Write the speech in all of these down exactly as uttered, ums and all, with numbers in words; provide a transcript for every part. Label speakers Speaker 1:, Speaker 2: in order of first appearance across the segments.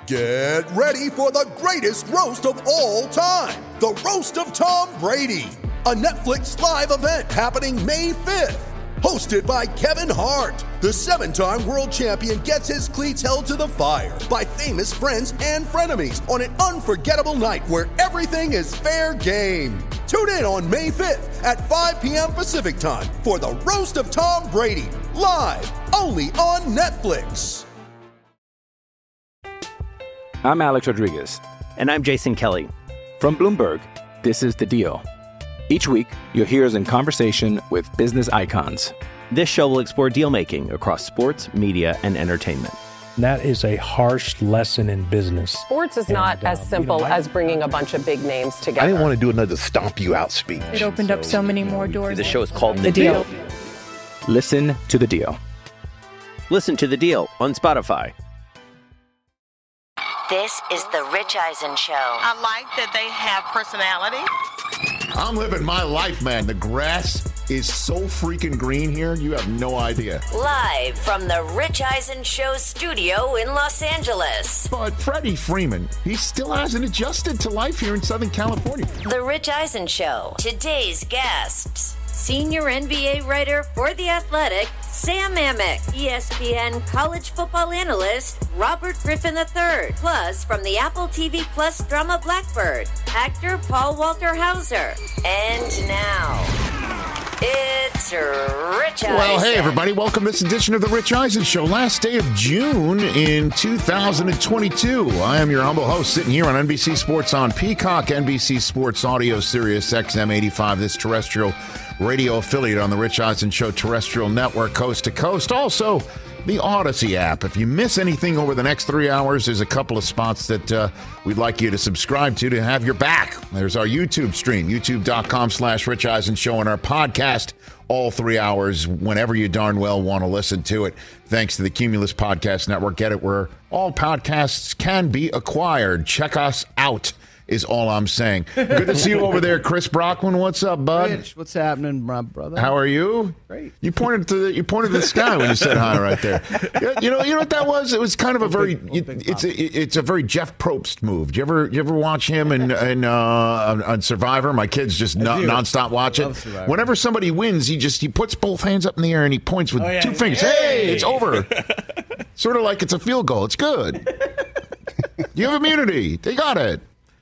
Speaker 1: Get ready for the greatest roast of all time, the Roast of Tom Brady, a Netflix live event happening May fifth. Hosted by Kevin Hart, the seven-time world champion gets his cleats held to the fire by famous friends and frenemies on an unforgettable night where everything is fair game. Tune in on May fifth at five p.m. Pacific time for the Roast of Tom Brady, live only on Netflix.
Speaker 2: I'm Alex Rodriguez.
Speaker 3: And I'm Jason Kelly.
Speaker 2: From Bloomberg, this is The Deal. Each week, you'll hear us in conversation with business icons.
Speaker 3: This show will explore deal-making across sports, media, and entertainment.
Speaker 4: That is a harsh lesson in business.
Speaker 5: Sports is and, not as uh, simple you know, as bringing a bunch of big names together.
Speaker 6: I didn't want to do another stomp you out speech.
Speaker 7: It opened so, up so many more doors.
Speaker 3: The show is called The, the deal. deal.
Speaker 2: Listen to The Deal.
Speaker 3: Listen to The Deal on Spotify.
Speaker 8: This is The Rich Eisen Show.
Speaker 9: I like that they have personality.
Speaker 6: I'm living my life, man. The grass is so freaking green here, you have no idea.
Speaker 8: Live from the Rich Eisen Show studio in Los Angeles.
Speaker 6: But Freddie Freeman, he still hasn't adjusted to life here in Southern California.
Speaker 8: The Rich Eisen Show. Today's guests. Senior N B A writer for The Athletic, Sam Amick. E S P N college football analyst, Robert Griffin the third. Plus, from the Apple T V Plus drama Blackbird, actor Paul Walter Hauser. And now, it's Rich Eisen.
Speaker 6: Well, hey, everybody. Welcome to this edition of The Rich Eisen Show. Last day of June in two thousand twenty-two. I am your humble host sitting here on N B C Sports on Peacock, N B C Sports Audio, Sirius X M eighty-five, this terrestrial radio affiliate on the Rich Eisen Show terrestrial network, coast to coast. Also, the Odyssey app. If you miss anything over the next three hours, there's a couple of spots that uh, we'd like you to subscribe to to have your back. There's our YouTube stream, youtube.com slash Rich Eisen Show, and our podcast, all three hours, whenever you darn well want to listen to it. Thanks to the Cumulus Podcast Network. Get it where all podcasts can be acquired. Check us out is all I'm saying. Good to see you over there, Chris Brockman. What's up, bud?
Speaker 10: Rich, what's happening, my brother?
Speaker 6: How are you?
Speaker 10: Great.
Speaker 6: You pointed to the you pointed to the sky when you said hi right there. You know, you know what that was? It was kind of a very big, it's a, it's a very Jeff Probst move. Do you ever you ever watch him and and uh, on, on Survivor? My kids just no, nonstop watch it. Whenever somebody wins, he just he puts both hands up in the air and he points with oh, yeah. two fingers. Hey, hey it's over. Sort of like it's a field goal. It's good. You have immunity. They got it.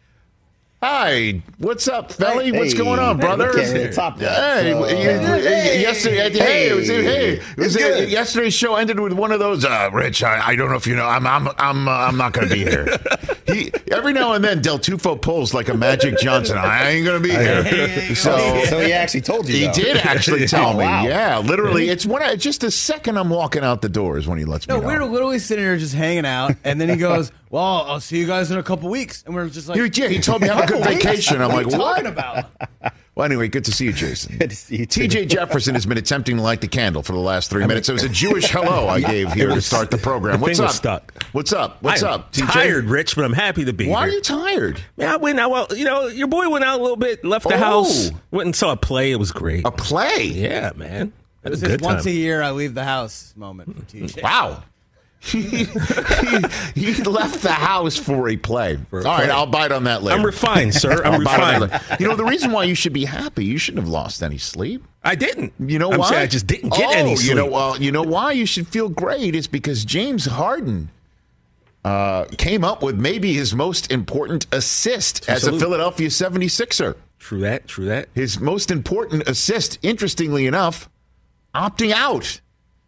Speaker 6: Hi, what's up, Felly? Hey, what's going on, brother?
Speaker 10: Hey, top that,
Speaker 6: hey,
Speaker 10: so, uh,
Speaker 6: hey, yesterday, hey, hey, it was, hey, it was,
Speaker 10: uh,
Speaker 6: yesterday's show ended with one of those. Uh, Rich, I, I don't know if you know, I'm, I'm, I'm, uh, I'm not going to be here. He every now and then, Del Tufo pulls like a Magic Johnson. I ain't going to be here.
Speaker 10: So, so he actually told you.
Speaker 6: He
Speaker 10: though.
Speaker 6: did actually tell
Speaker 10: oh,
Speaker 6: me.
Speaker 10: Wow.
Speaker 6: Yeah, literally, it's when I, just the second I'm walking out the doors when he lets
Speaker 10: no,
Speaker 6: me know.
Speaker 10: No, we're literally sitting here just hanging out, and then he goes, "Well, I'll see you guys in a couple weeks," and we're just like,
Speaker 6: "Yeah." He told me have a good vacation. I'm like,
Speaker 10: what?
Speaker 6: What?
Speaker 10: Talking about?
Speaker 6: Well, anyway, good to see you, Jason.
Speaker 10: Good to see you, too.
Speaker 6: T J Jefferson has been attempting to light the candle for the last three minutes. It was a Jewish hello I gave here was, to start the program. What's
Speaker 11: the
Speaker 6: up?
Speaker 11: Was stuck.
Speaker 6: What's up? What's
Speaker 11: I'm
Speaker 6: up, T J?
Speaker 11: Tired, Rich, but I'm happy to be
Speaker 6: Why
Speaker 11: here.
Speaker 6: are you tired?
Speaker 11: Man, I went out. Well, you know, your boy went out a little bit, left the
Speaker 6: oh.
Speaker 11: house, went and saw a play. It was great.
Speaker 6: A play?
Speaker 11: Yeah, man.
Speaker 10: It was his once a year I leave the house moment for T J.
Speaker 6: Wow. he, he, he left the house for a play. For a All play. right, I'll bite on that later.
Speaker 11: I'm refined, sir. I'm refined.
Speaker 6: You know, the reason why you should be happy, you shouldn't have lost any sleep.
Speaker 11: I didn't.
Speaker 6: You know
Speaker 11: I'm
Speaker 6: why?
Speaker 11: saying I just didn't get
Speaker 6: oh,
Speaker 11: any sleep.
Speaker 6: You know, well, you know why you should feel great is because James Harden uh, came up with maybe his most important assist as a Philadelphia seventy-sixer.
Speaker 11: True that, true that.
Speaker 6: His most important assist, interestingly enough, opting out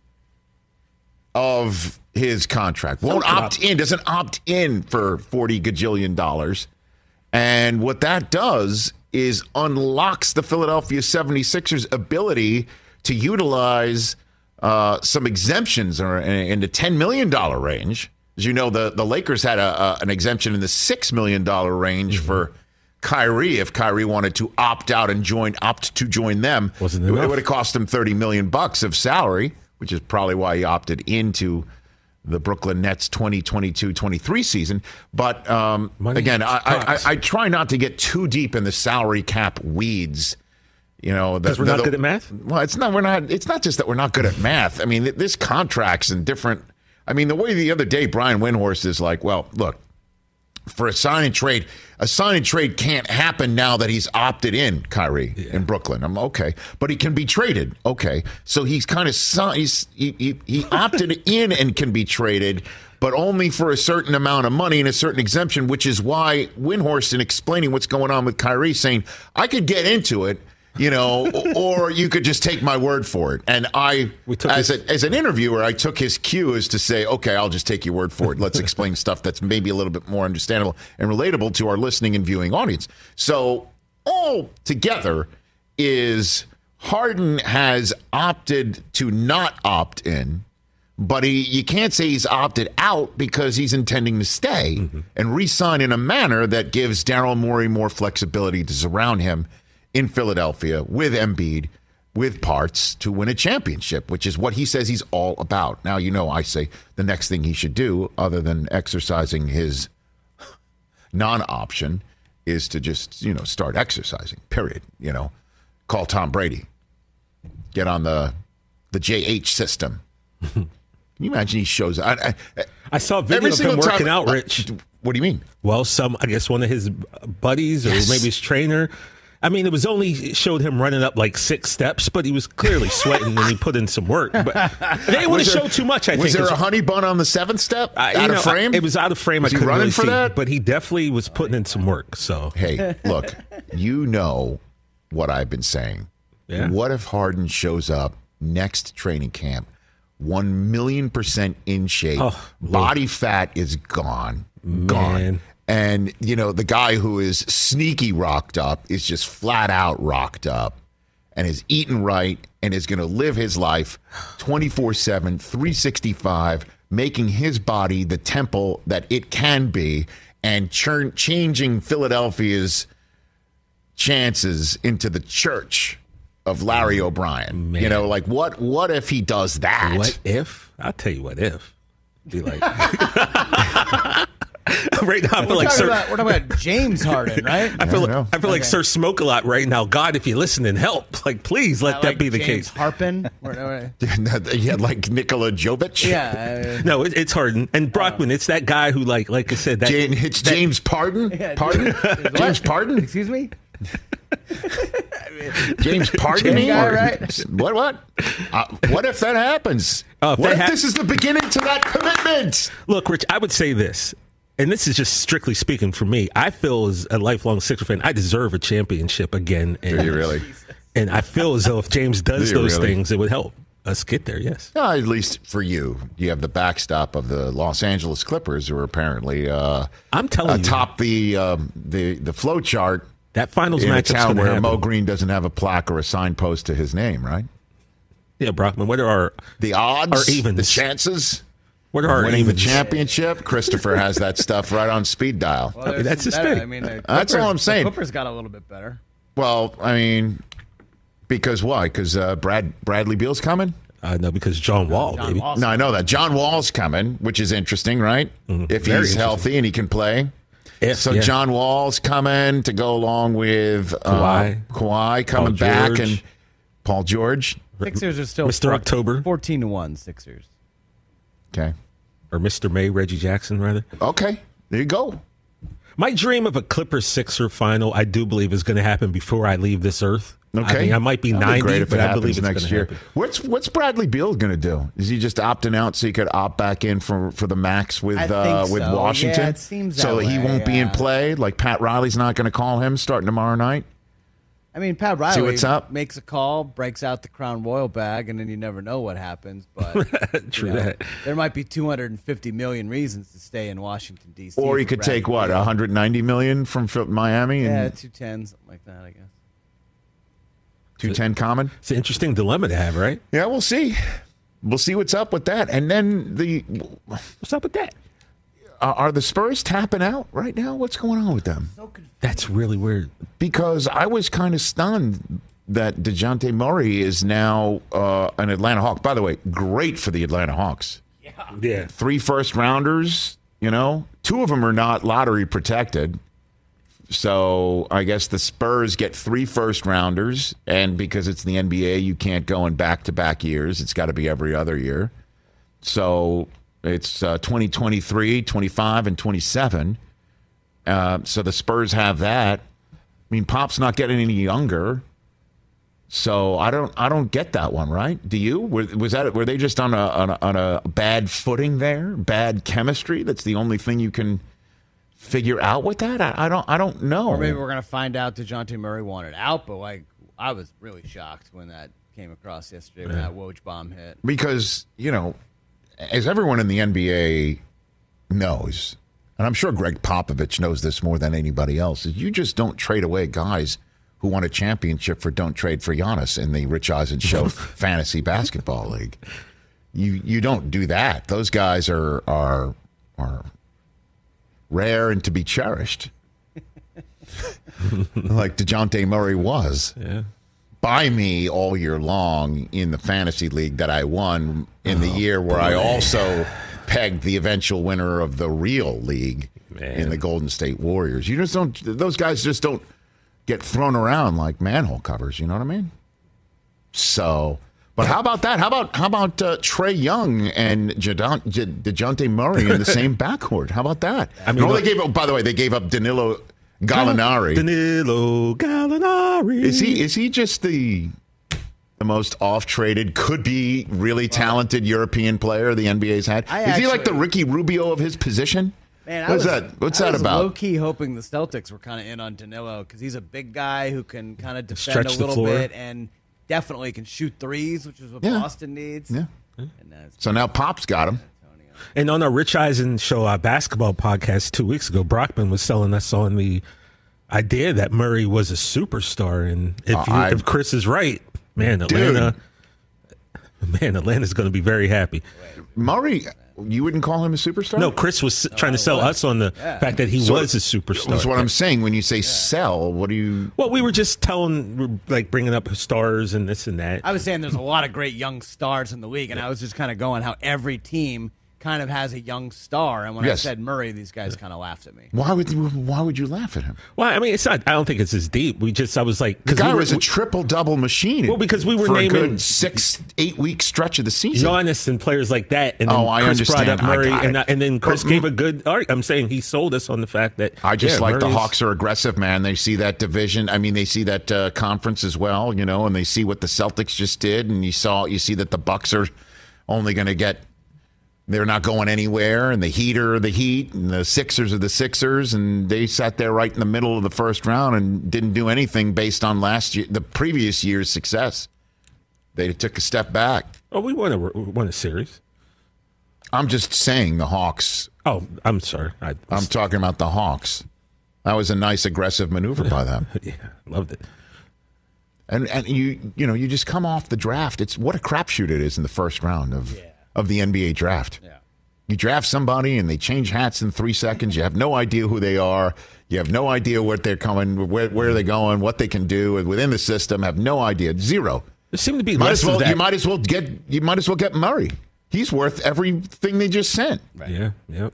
Speaker 6: of his contract. Won't Something opt up. in, doesn't opt in for forty gajillion dollars. And what that does is unlocks the Philadelphia seventy-sixers ability to utilize uh, some exemptions or in the ten million dollars range. As you know, the, the Lakers had a, a, an exemption in the six million dollars range mm-hmm. for Kyrie. If Kyrie wanted to opt out and join, opt to join them,
Speaker 11: Wasn't
Speaker 6: it,
Speaker 11: enough.
Speaker 6: it would have cost him thirty million bucks of salary, which is probably why he opted into the Brooklyn Nets twenty twenty-two twenty-three season. But um, again, I, I, I try not to get too deep in the salary cap weeds. You know,
Speaker 11: because we're
Speaker 6: the,
Speaker 11: not
Speaker 6: the,
Speaker 11: good at math.
Speaker 6: Well, it's not. We're not. It's not just that we're not good at math. I mean, this contracts and different. I mean, the way the other day Brian Windhorst is like, well, look, for a sign and trade. A sign and trade can't happen now that he's opted in, Kyrie, yeah. in Brooklyn. I'm okay. But he can be traded. Okay. So he's kind of he's, he, he, he opted in and can be traded, but only for a certain amount of money and a certain exemption, which is why Windhorst, in explaining what's going on with Kyrie, saying, I could get into it, you know, or you could just take my word for it. And I, as, a, as an interviewer, I took his cue as to say, okay, I'll just take your word for it. Let's explain stuff that's maybe a little bit more understandable and relatable to our listening and viewing audience. So all together is Harden has opted to not opt in, but he you can't say he's opted out because he's intending to stay mm-hmm. and re-sign in a manner that gives Daryl Morey more flexibility to surround him in Philadelphia with Embiid, with parts to win a championship, which is what he says he's all about. Now, you know, I say the next thing he should do, other than exercising his non-option, is to just, you know, start exercising, period. You know, call Tom Brady. Get on the the J H system. Can you imagine he shows up? I, I,
Speaker 11: I saw a video of him working time, out, Rich.
Speaker 6: What do you mean?
Speaker 11: Well, some, I guess one of his buddies or yes. maybe his trainer. I mean, it was only showed him running up like six steps, but he was clearly sweating and he put in some work. But they didn't want to show too much, I
Speaker 6: was
Speaker 11: think.
Speaker 6: Was there a honey bun on the seventh step?
Speaker 11: Uh,
Speaker 6: out
Speaker 11: know,
Speaker 6: of frame?
Speaker 11: I, it was out of frame.
Speaker 6: Was
Speaker 11: I
Speaker 6: he
Speaker 11: couldn't
Speaker 6: running
Speaker 11: really
Speaker 6: for
Speaker 11: see,
Speaker 6: that?
Speaker 11: But he definitely was putting in some work. So
Speaker 6: hey, look, you know what I've been saying.
Speaker 11: Yeah.
Speaker 6: What if Harden shows up next training camp, one million percent in shape, oh, body Lord. fat is gone,
Speaker 11: Man.
Speaker 6: gone. And, you know, the guy who is sneaky rocked up is just flat out rocked up and is eating right and is going to live his life twenty-four seven, three sixty-five, making his body the temple that it can be and churn, changing Philadelphia's chances into the church of Larry O'Brien. Man. You know, like, what What if he does that?
Speaker 11: What if? I'll tell you what if. Be like... Right now, I feel
Speaker 10: we're
Speaker 11: like
Speaker 10: talking
Speaker 11: Sir.
Speaker 10: About, we're talking about James Harden, right?
Speaker 11: I feel
Speaker 6: I
Speaker 11: like I feel like
Speaker 10: okay.
Speaker 11: Sir Smoke a lot right now. God, if you listen and help, like please let
Speaker 10: uh,
Speaker 11: that
Speaker 10: like
Speaker 11: be the
Speaker 10: James
Speaker 11: case.
Speaker 10: Harpen,
Speaker 6: yeah, like Nikola Jovic.
Speaker 10: Yeah, uh,
Speaker 11: no, it, it's Harden and Brockman. Uh, it's that guy who, like, like I said, that
Speaker 6: James, it's
Speaker 11: that,
Speaker 6: James Pardon.
Speaker 10: Yeah,
Speaker 6: Pardon. James Pardon.
Speaker 10: Excuse me.
Speaker 6: James Pardon me?
Speaker 10: Guy, right?
Speaker 6: What? What? Uh, what if that happens?
Speaker 11: Uh, if
Speaker 6: what if
Speaker 11: ha-
Speaker 6: this is the beginning to that commitment?
Speaker 11: Look, Rich, I would say this. And this is just strictly speaking for me. I feel as a lifelong Sixer fan, I deserve a championship again. And,
Speaker 6: Do you really?
Speaker 11: And I feel as though if James does
Speaker 6: Do
Speaker 11: those
Speaker 6: really?
Speaker 11: things, it would help us get there, yes.
Speaker 6: Uh, at least for you. You have the backstop of the Los Angeles Clippers, who are apparently uh,
Speaker 11: I'm telling uh, you,
Speaker 6: top the, um, the, the flow chart.
Speaker 11: That finals
Speaker 6: in
Speaker 11: match
Speaker 6: a town where
Speaker 11: happen.
Speaker 6: Mo Green doesn't have a plaque or a signpost to his name, right?
Speaker 11: Yeah, Brockman, what are our...
Speaker 6: The odds?
Speaker 11: Our evens.
Speaker 6: The chances?
Speaker 11: What are our
Speaker 6: winning
Speaker 11: evens?
Speaker 6: the championship? Christopher has that stuff right on speed dial.
Speaker 10: Well, I mean,
Speaker 11: that's his
Speaker 10: better.
Speaker 11: thing.
Speaker 10: I mean, the
Speaker 6: That's all I'm saying.
Speaker 10: The Clippers got a little bit better.
Speaker 6: Well, I mean, because why? Because uh, Brad Bradley Beal's coming?
Speaker 11: Uh, no, because John Wall,
Speaker 10: John
Speaker 11: baby.
Speaker 10: Wall's
Speaker 6: no, I know that. John Wall's coming, which is interesting, right?
Speaker 11: Mm-hmm.
Speaker 6: If
Speaker 11: Very
Speaker 6: he's healthy and he can play.
Speaker 11: If,
Speaker 6: so
Speaker 11: yeah.
Speaker 6: John Wall's coming to go along with uh,
Speaker 11: Kawhi.
Speaker 6: Kawhi coming
Speaker 11: Paul
Speaker 6: back
Speaker 11: George.
Speaker 6: and Paul George.
Speaker 10: Sixers are still
Speaker 11: Mister October.
Speaker 10: fourteen to one Sixers.
Speaker 6: Okay.
Speaker 11: Or Mister May, Reggie Jackson, rather.
Speaker 6: Okay. There you go.
Speaker 11: My dream of a Clippers Sixer final, I do believe, is going to happen before I leave this earth.
Speaker 6: Okay.
Speaker 11: I mean, I might be
Speaker 6: That'd
Speaker 11: ninety,
Speaker 6: be great if
Speaker 11: but
Speaker 6: it
Speaker 11: I believe
Speaker 6: happens
Speaker 11: it's
Speaker 6: next
Speaker 11: going to
Speaker 6: year.
Speaker 11: happen.
Speaker 6: What's what's Bradley Beal going to do? Is he just opting out so he could opt back in for for the max with
Speaker 10: I
Speaker 6: uh,
Speaker 10: think
Speaker 6: with
Speaker 10: so.
Speaker 6: Washington?
Speaker 10: Yeah, it seems
Speaker 6: so
Speaker 10: that
Speaker 6: he
Speaker 10: way,
Speaker 6: won't be in
Speaker 10: yeah.
Speaker 6: play. Like Pat Riley's not going to call him starting tomorrow night.
Speaker 10: I mean, Pat Riley
Speaker 6: See what's up?
Speaker 10: makes a call, breaks out the Crown Royal bag, and then you never know what happens. But
Speaker 11: True
Speaker 10: you know,
Speaker 11: that.
Speaker 10: there might be two hundred fifty million reasons to stay in Washington, D C
Speaker 6: Or he
Speaker 10: for
Speaker 6: could
Speaker 10: Bradley
Speaker 6: take what
Speaker 10: Beal.
Speaker 6: one hundred ninety million from Phil- Miami
Speaker 10: Yeah,
Speaker 6: and
Speaker 10: two ten, something like that, I guess.
Speaker 6: two ten common.
Speaker 11: It's an interesting dilemma to have, right?
Speaker 6: Yeah, we'll see. We'll see what's up with that. And then the
Speaker 11: What's up with that?
Speaker 6: uh, are the Spurs tapping out right now? What's going on with them?
Speaker 11: That's really weird.
Speaker 6: Because I was kind of stunned that DeJounte Murray is now uh, an Atlanta Hawk. By the way, great for the Atlanta Hawks.
Speaker 11: Yeah.
Speaker 6: Three first rounders, you know, two of them are not lottery protected. So I guess the Spurs get three first rounders. And because it's the N B A, you can't go in back to back years. It's got to be every other year. So it's uh, twenty twenty-three, twenty-five, and twenty-seven. Uh, so the Spurs have that. I mean, Pop's not getting any younger. So I don't, I don't get that one, right? Do you? Were, was that? Were they just on a, on a on a bad footing there? Bad chemistry? That's the only thing you can figure out with that? I, I don't, I don't know.
Speaker 10: Or maybe we're gonna find out DeJounte Murray wanted out, but like I was really shocked when that came across yesterday when that Woj bomb hit.
Speaker 6: Because you know, as everyone in the N B A knows, and I'm sure Greg Popovich knows this more than anybody else, is you just don't trade away guys who won a championship for Don't Trade for Giannis in the Rich Eisen Show Fantasy Basketball League. You you don't do that. Those guys are are are rare and to be cherished. Like DeJounte Murray was.
Speaker 11: Yeah.
Speaker 6: By me all year long in the fantasy league that I won in the oh, year where boy. I also pegged the eventual winner of the real league Man. in the Golden State Warriors. You just don't, those guys just don't get thrown around like manhole covers, you know what I mean? So, but how about that? How about how about uh, Trae Young and Jadon, J- DeJounte Murray in the same backcourt? How about that? I mean, no, they gave up, by the way, they gave up Danilo Gallinari.
Speaker 11: Danilo Gallinari.
Speaker 6: Is he is he just the the most off-traded, could be really talented European player the N B A's had?
Speaker 10: I
Speaker 6: is
Speaker 10: actually,
Speaker 6: he like the Ricky Rubio of his position?
Speaker 10: Man, I
Speaker 6: What's
Speaker 10: was,
Speaker 6: that? What's
Speaker 10: I
Speaker 6: that
Speaker 10: was
Speaker 6: about?
Speaker 10: Low-key hoping the Celtics were kind of in on Danilo because he's a big guy who can kind of defend
Speaker 11: Stretch
Speaker 10: a little
Speaker 11: the floor.
Speaker 10: bit and definitely can shoot threes, which is what
Speaker 6: Yeah.
Speaker 10: Boston needs.
Speaker 6: Yeah.
Speaker 10: And, uh,
Speaker 6: So now Pop's got him.
Speaker 11: And on our Rich Eisen Show, our basketball podcast two weeks ago, Brockman was selling us on the idea that Murray was a superstar. And if,
Speaker 6: Uh,
Speaker 11: you,
Speaker 6: I-
Speaker 11: if Chris is right, man, Atlanta, man, Atlanta's going to be very happy.
Speaker 6: Murray, you wouldn't call him a superstar?
Speaker 11: No, Chris was trying to sell us on the
Speaker 10: Yeah.
Speaker 11: fact that he
Speaker 6: So-
Speaker 11: was a superstar.
Speaker 6: That's what I'm saying. When you say sell, what do you...
Speaker 11: Well, we were just telling, like bringing up stars and this and that.
Speaker 10: I was saying there's a lot of great young stars in the league, and I was just kind of going how every team kind of has a young star. And when
Speaker 6: Yes.
Speaker 10: I said Murray, these guys kind of laughed at me.
Speaker 6: Why would you, why would you laugh at him?
Speaker 11: Well, I mean, it's not. I don't think it's as deep. We just, I was like,
Speaker 6: The
Speaker 11: 'cause
Speaker 6: guy
Speaker 11: we were,
Speaker 6: was a triple-double machine.
Speaker 11: Well, because we were
Speaker 6: for
Speaker 11: naming-
Speaker 6: a good six, eight-week stretch of the season.
Speaker 11: Giannis and players like that, and then
Speaker 6: Oh, I
Speaker 11: Chris
Speaker 6: understand.
Speaker 11: brought up
Speaker 6: I
Speaker 11: Murray,
Speaker 6: got it.
Speaker 11: and, I- and then Chris
Speaker 6: But-
Speaker 11: gave a good. Art. I'm saying he sold us on the fact that
Speaker 6: I just
Speaker 11: yeah,
Speaker 6: like the
Speaker 11: Murray's-
Speaker 6: Hawks are aggressive, man. They see that division. I mean, they see that uh, conference as well, you know, and they see what the Celtics just did, and you saw, you see that the Bucks are only going to get. They're not going anywhere, and the Heat are the Heat, and the Sixers are the Sixers, and they sat there right in the middle of the first round and didn't do anything based on last year, the previous year's success. They took a step back.
Speaker 11: Oh, we won a won a series.
Speaker 6: I'm just saying the Hawks.
Speaker 11: Oh, I'm sorry. I,
Speaker 6: I'm talking about the Hawks. That was a nice aggressive maneuver by them.
Speaker 11: yeah, loved it.
Speaker 6: And and you you know you just come off the draft. It's what a crapshoot it is in the first round of yeah. of the N B A draft.
Speaker 10: Yeah.
Speaker 6: You draft somebody and they change hats in three seconds. You have no idea who they are. You have no idea what they're coming, where where they're going, what they can do within the system. Have no idea. Zero.
Speaker 11: There seemed to be
Speaker 6: might
Speaker 11: less
Speaker 6: as well,
Speaker 11: of that.
Speaker 6: You might as well get you might as well get Murray. He's worth everything they just sent.
Speaker 11: Right. Yeah. Yep.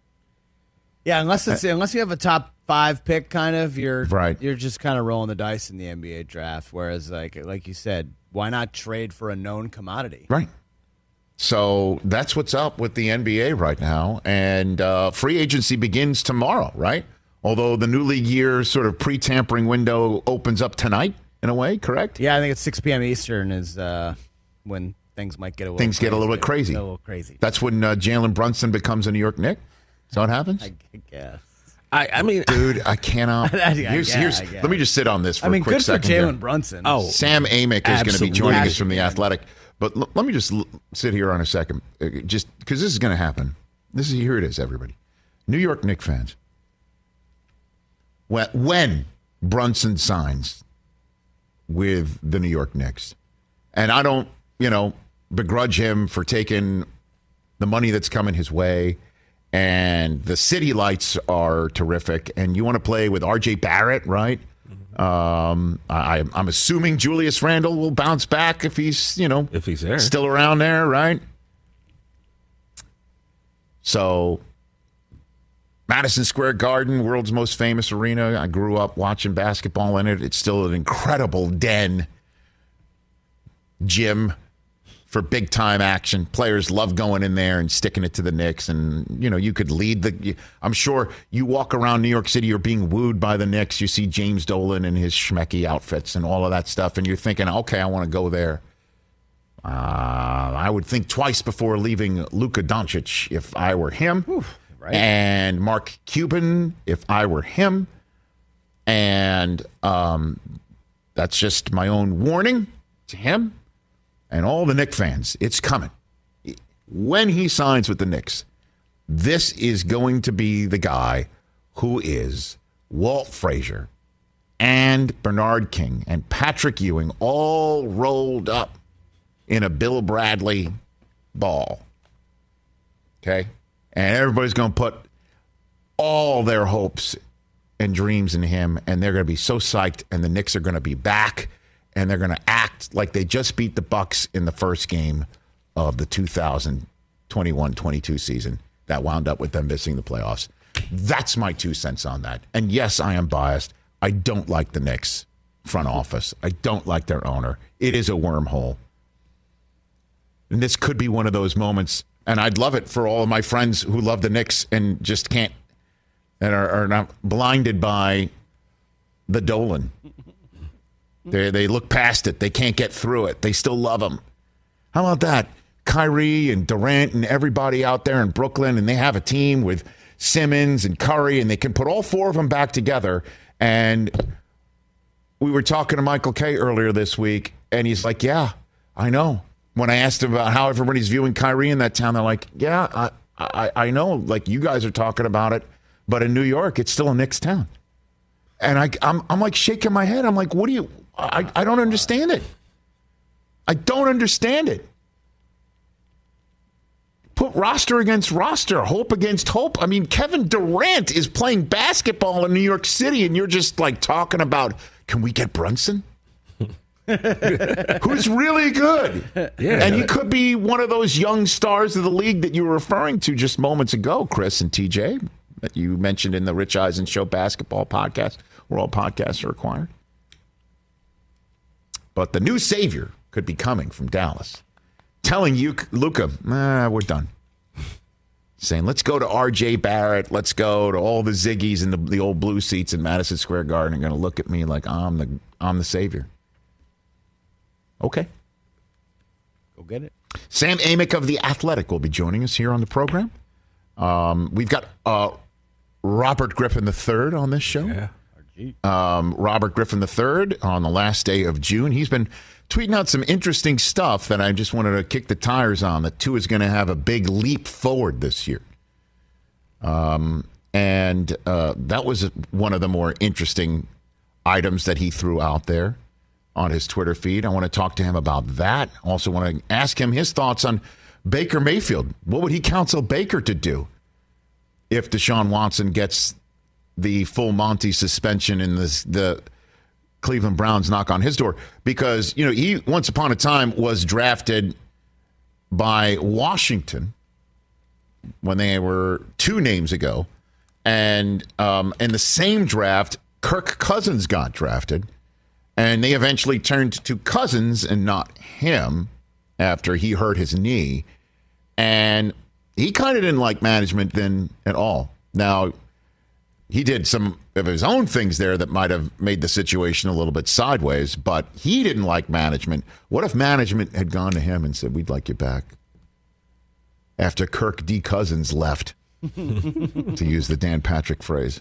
Speaker 10: Yeah, unless it's unless you have a top five pick, kind of you're
Speaker 6: right.
Speaker 10: You're just kind of rolling the dice in the N B A draft. Whereas, like like you said, why not trade for a known commodity?
Speaker 6: Right. So that's what's up with the N B A right now, and uh, free agency begins tomorrow. Right. Although the new league year sort of pre-tampering window opens up tonight, in a way, correct?
Speaker 10: Yeah, I think it's six p.m. Eastern is uh, when things might get a little
Speaker 6: things
Speaker 10: crazy.
Speaker 6: get a little bit crazy.
Speaker 10: A little crazy.
Speaker 6: That's when uh, Jalen Brunson becomes a New York Knick. Is that what happens?
Speaker 10: I guess.
Speaker 11: I, I mean,
Speaker 6: dude, I cannot.
Speaker 10: I
Speaker 6: here's,
Speaker 10: guess,
Speaker 6: here's,
Speaker 10: I guess.
Speaker 6: let me just sit on this for
Speaker 10: I mean,
Speaker 6: a quick
Speaker 10: good
Speaker 6: second.
Speaker 10: for Jalen
Speaker 6: here.
Speaker 10: Brunson.
Speaker 11: Oh,
Speaker 6: Sam Amick is going to be joining us from the
Speaker 10: Absolutely.
Speaker 6: Athletic. But l- let me just l- sit here on a second, uh, just because this is going to happen. This is here. It is, everybody. New York Knicks fans. When, when Brunson signs with the New York Knicks, and I don't, you know, begrudge him for taking the money that's coming his way, and the city lights are terrific, and you want to play with R J Barrett, right? Um, I, I'm assuming Julius Randle will bounce back if he's, you know,
Speaker 11: if he's there,
Speaker 6: still around there, right? So, Madison Square Garden, world's most famous arena. I grew up watching basketball in it. It's still an incredible den, gym for big time action. Players love going in there and sticking it to the Knicks. And, you know, you could lead the, I'm sure you walk around New York City, you're being wooed by the Knicks. You see James Dolan in his schmecky outfits and all of that stuff. And you're thinking, okay, I want to go there. Uh, I would think twice before leaving Luka Doncic if I were him.
Speaker 10: Oof, right.
Speaker 6: And Mark Cuban if I were him. And um, that's just my own warning to him. And all the Knicks fans, it's coming. When he signs with the Knicks, this is going to be the guy who is Walt Frazier and Bernard King and Patrick Ewing all rolled up in a Bill Bradley ball. Okay? And everybody's going to put all their hopes and dreams in him, and they're going to be so psyched, and the Knicks are going to be back. And they're going to act like they just beat the Bucks in the first game of the two thousand twenty-one twenty-two season that wound up with them missing the playoffs. That's my two cents on that. And yes, I am biased. I don't like the Knicks front office. I don't like their owner. It is a wormhole. And this could be one of those moments. And I'd love it for all of my friends who love the Knicks and just can't, and are, are not blinded by the Dolan. They they look past it. They can't get through it. They still love him. How about that? Kyrie and Durant and everybody out there in Brooklyn, and they have a team with Simmons and Curry, and they can put all four of them back together. And we were talking to Michael Kay earlier this week, and he's like, yeah, I know. When I asked him about how everybody's viewing Kyrie in that town, they're like, yeah, I, I, I know. Like, you guys are talking about it, but in New York, it's still a Knicks town. And I, I'm, I'm like shaking my head. I'm like, what do you... I, I don't understand it. I don't understand it. Put roster against roster, hope against hope. I mean, Kevin Durant is playing basketball in New York City, and you're just like talking about, can we get Brunson? Who's really good. Yeah. And he could be one of those young stars of the league that you were referring to just moments ago, Chris and T J, that you mentioned in the Rich Eisen Show basketball podcast, where all podcasts are required. But the new savior could be coming from Dallas, telling you, Luka, nah, we're done. Saying, let's go to R J Barrett. Let's go to all the Ziggies in the, the old blue seats in Madison Square Garden and going to look at me like I'm the I'm the savior. Okay.
Speaker 10: Go get it.
Speaker 6: Sam Amick of The Athletic will be joining us here on the program. Um, we've got uh, Robert Griffin the third on this show.
Speaker 11: Yeah.
Speaker 6: Um, Robert Griffin the third on the last day of June. He's been tweeting out some interesting stuff that I just wanted to kick the tires on. That Tua is going to have a big leap forward this year. Um, and uh, that was one of the more interesting items that he threw out there on his Twitter feed. I want to talk to him about that. Also want to ask him his thoughts on Baker Mayfield. What would he counsel Baker to do if Deshaun Watson gets the full Monty suspension and this, the Cleveland Browns knock on his door? Because, you know, he once upon a time was drafted by Washington when they were two names ago. And um, in the same draft, Kirk Cousins got drafted. And they eventually turned to Cousins and not him after he hurt his knee. And he kind of didn't like management then at all. Now, he did some of his own things there that might have made the situation a little bit sideways, but he didn't like management. What if management had gone to him and said, we'd like you back after Kirk D. Cousins left, to use the Dan Patrick phrase?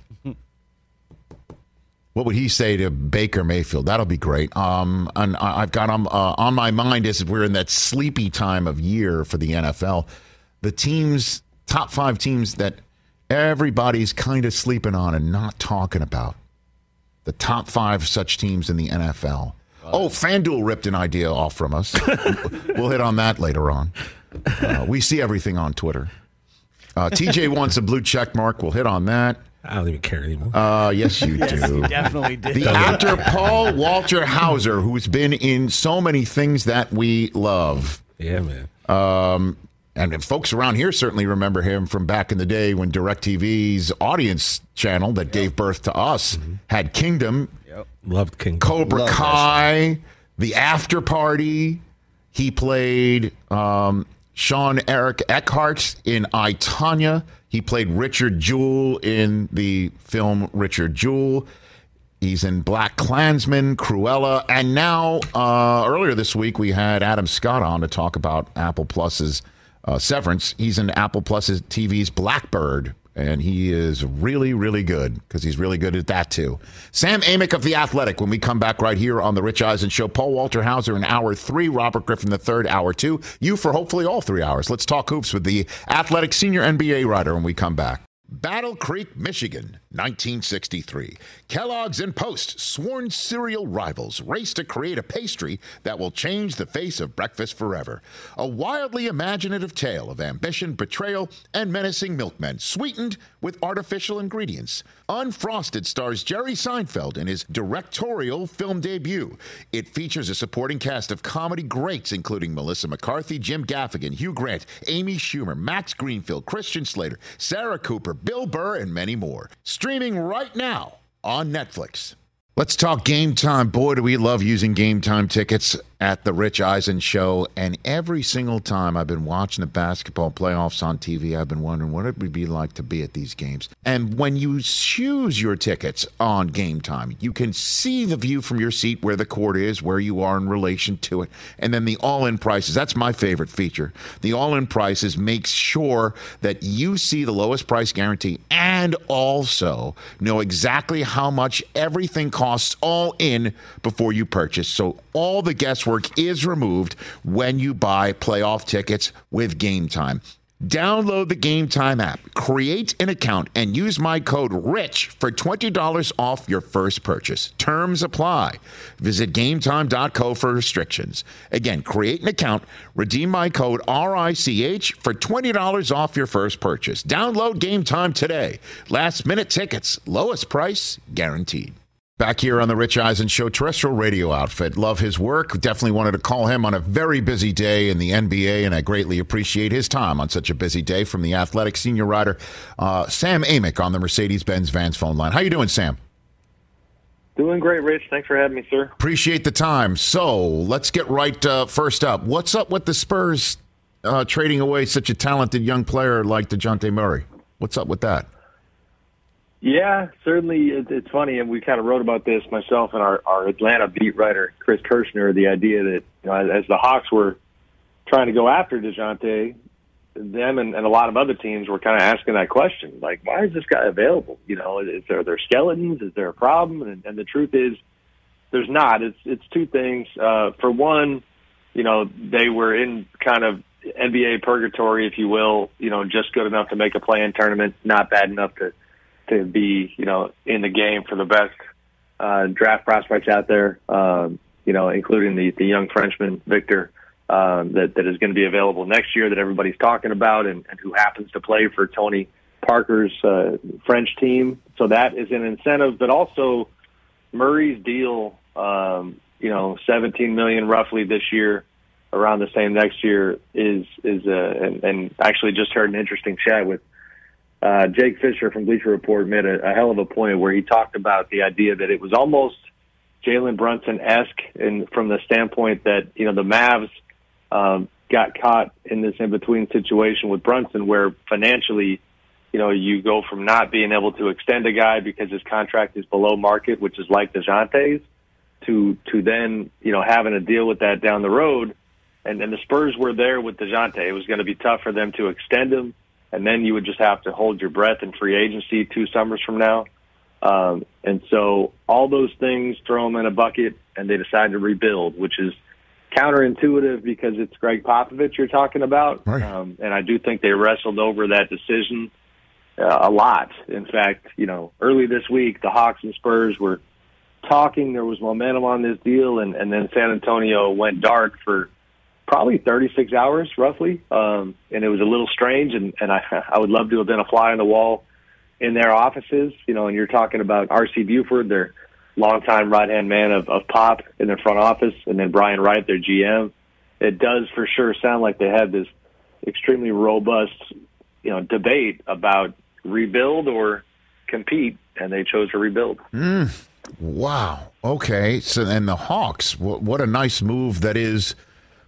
Speaker 6: What would he say to Baker Mayfield? That'll be great. Um, and I've got um, uh, on my mind as we're in that sleepy time of year for the N F L, the teams, top five teams that everybody's kind of sleeping on and not talking about. The top five such teams in the N F L. Oh, FanDuel ripped an idea off from us. We'll hit on that later on. Uh, we see everything on Twitter. Uh, T J wants a blue check mark. We'll hit on that.
Speaker 11: I don't even care anymore.
Speaker 6: Uh, yes, you
Speaker 10: yes,
Speaker 6: do.
Speaker 10: You definitely did.
Speaker 6: The actor Paul Walter Hauser, who's been in so many things that we love.
Speaker 11: Yeah, man.
Speaker 6: Um, and folks around here certainly remember him from back in the day when DirecTV's audience channel that yep. gave birth to us mm-hmm. had Kingdom.
Speaker 11: Yep. Loved Kingdom.
Speaker 6: Cobra
Speaker 11: Love
Speaker 6: Kai, The After Party. He played um, Sean Eric Eckhart in I, Tonya. He played Richard Jewell in the film Richard Jewell. He's in Black Klansman, Cruella, and now uh, earlier this week we had Adam Scott on to talk about Apple Plus's uh, Severance. He's in Apple Plus's T V's Blackbird, and he is really, really good because he's really good at that too. Sam Amick of The Athletic when we come back right here on The Rich Eisen Show. Paul Walter Hauser in hour three, Robert Griffin the third, hour two. You for hopefully all three hours. Let's talk hoops with The Athletic senior N B A writer when we come back. Battle Creek, Michigan, nineteen sixty-three. Kellogg's and Post, sworn cereal rivals, race to create a pastry that will change the face of breakfast forever. A wildly imaginative tale of ambition, betrayal, and menacing milkmen, sweetened with artificial ingredients. Unfrosted stars Jerry Seinfeld in his directorial film debut. It features a supporting cast of comedy greats, including Melissa McCarthy, Jim Gaffigan, Hugh Grant, Amy Schumer, Max Greenfield, Christian Slater, Sarah Cooper, Bill Burr, and many more. Streaming right now on Netflix. Let's talk Game Time. Boy, do we love using Game Time tickets at the Rich Eisen Show. And every single time I've been watching the basketball playoffs on T V, I've been wondering what it would be like to be at these games. And when you choose your tickets on Game Time, you can see the view from your seat where the court is, where you are in relation to it. And then the all-in prices. That's my favorite feature. The all-in prices makes sure that you see the lowest price guarantee and also know exactly how much everything costs all in before you purchase. So all the guesswork is removed when you buy playoff tickets with Game Time. Download the Game Time app, create an account, and use my code RICH for twenty dollars off your first purchase. Terms apply. Visit game time dot co for restrictions. Again, create an account, redeem my code R I C H for twenty dollars off your first purchase. Download Game Time today. Last minute tickets, lowest price guaranteed. Back here on the Rich Eisen Show, terrestrial radio outfit. Love his work. Definitely wanted to call him on a very busy day in the N B A, and I greatly appreciate his time on such a busy day. From the Athletic senior writer, uh, Sam Amick on the Mercedes-Benz Vans phone line. How you doing, Sam?
Speaker 12: Doing great, Rich. Thanks for having me, sir.
Speaker 6: Appreciate the time. So let's get right uh, first up. What's up with the Spurs uh, trading away such a talented young player like DeJounte Murray? What's up with that?
Speaker 12: Yeah, certainly it's funny, and we kind of wrote about this, myself and our, our Atlanta beat writer, Chris Kirshner, the idea that, you know, as the Hawks were trying to go after DeJounte, them and, and a lot of other teams were kind of asking that question, like, why is this guy available? You know, is there, are there skeletons? Is there a problem? And, and the truth is, there's not. It's it's two things. Uh, for one, you know, they were in kind of N B A purgatory, if you will, you know, just good enough to make a play-in tournament, not bad enough to to be, you know, in the game for the best uh, draft prospects out there, um, you know, including the, the young Frenchman, Victor, um, that, that is going to be available next year that everybody's talking about and, and who happens to play for Tony Parker's uh, French team. So that is an incentive, but also Murray's deal, um, you know, seventeen million dollars roughly this year, around the same next year is, is uh, and, and actually just heard an interesting chat with Uh, Jake Fisher from Bleacher Report made a, a hell of a point where he talked about the idea that it was almost Jalen Brunson-esque, and from the standpoint that, you know, the Mavs um, got caught in this in-between situation with Brunson where financially, you know, you go from not being able to extend a guy because his contract is below market, which is like DeJounte's, to to then, you know, having to deal with that down the road. And, and the Spurs were there with DeJounte. It was going to be tough for them to extend him. And then you would just have to hold your breath in free agency two summers from now. Um, and so all those things, throw them in a bucket, and they decide to rebuild, which is counterintuitive because it's Greg Popovich you're talking about.
Speaker 6: Right.
Speaker 12: Um, and I do think they wrestled over that decision uh, a lot. In fact, you know, early this week, the Hawks and Spurs were talking. There was momentum on this deal, and, and then San Antonio went dark for probably thirty-six hours, roughly, um, and it was a little strange, and, and I, I would love to have been a fly on the wall in their offices, you know, and you're talking about R C Buford, their longtime right-hand man of, of Pop in their front office, and then Brian Wright, their G M. It does for sure sound like they had this extremely robust, you know, debate about rebuild or compete, and they chose to rebuild.
Speaker 6: Mm, wow. Okay. So then the Hawks, what, what a nice move that is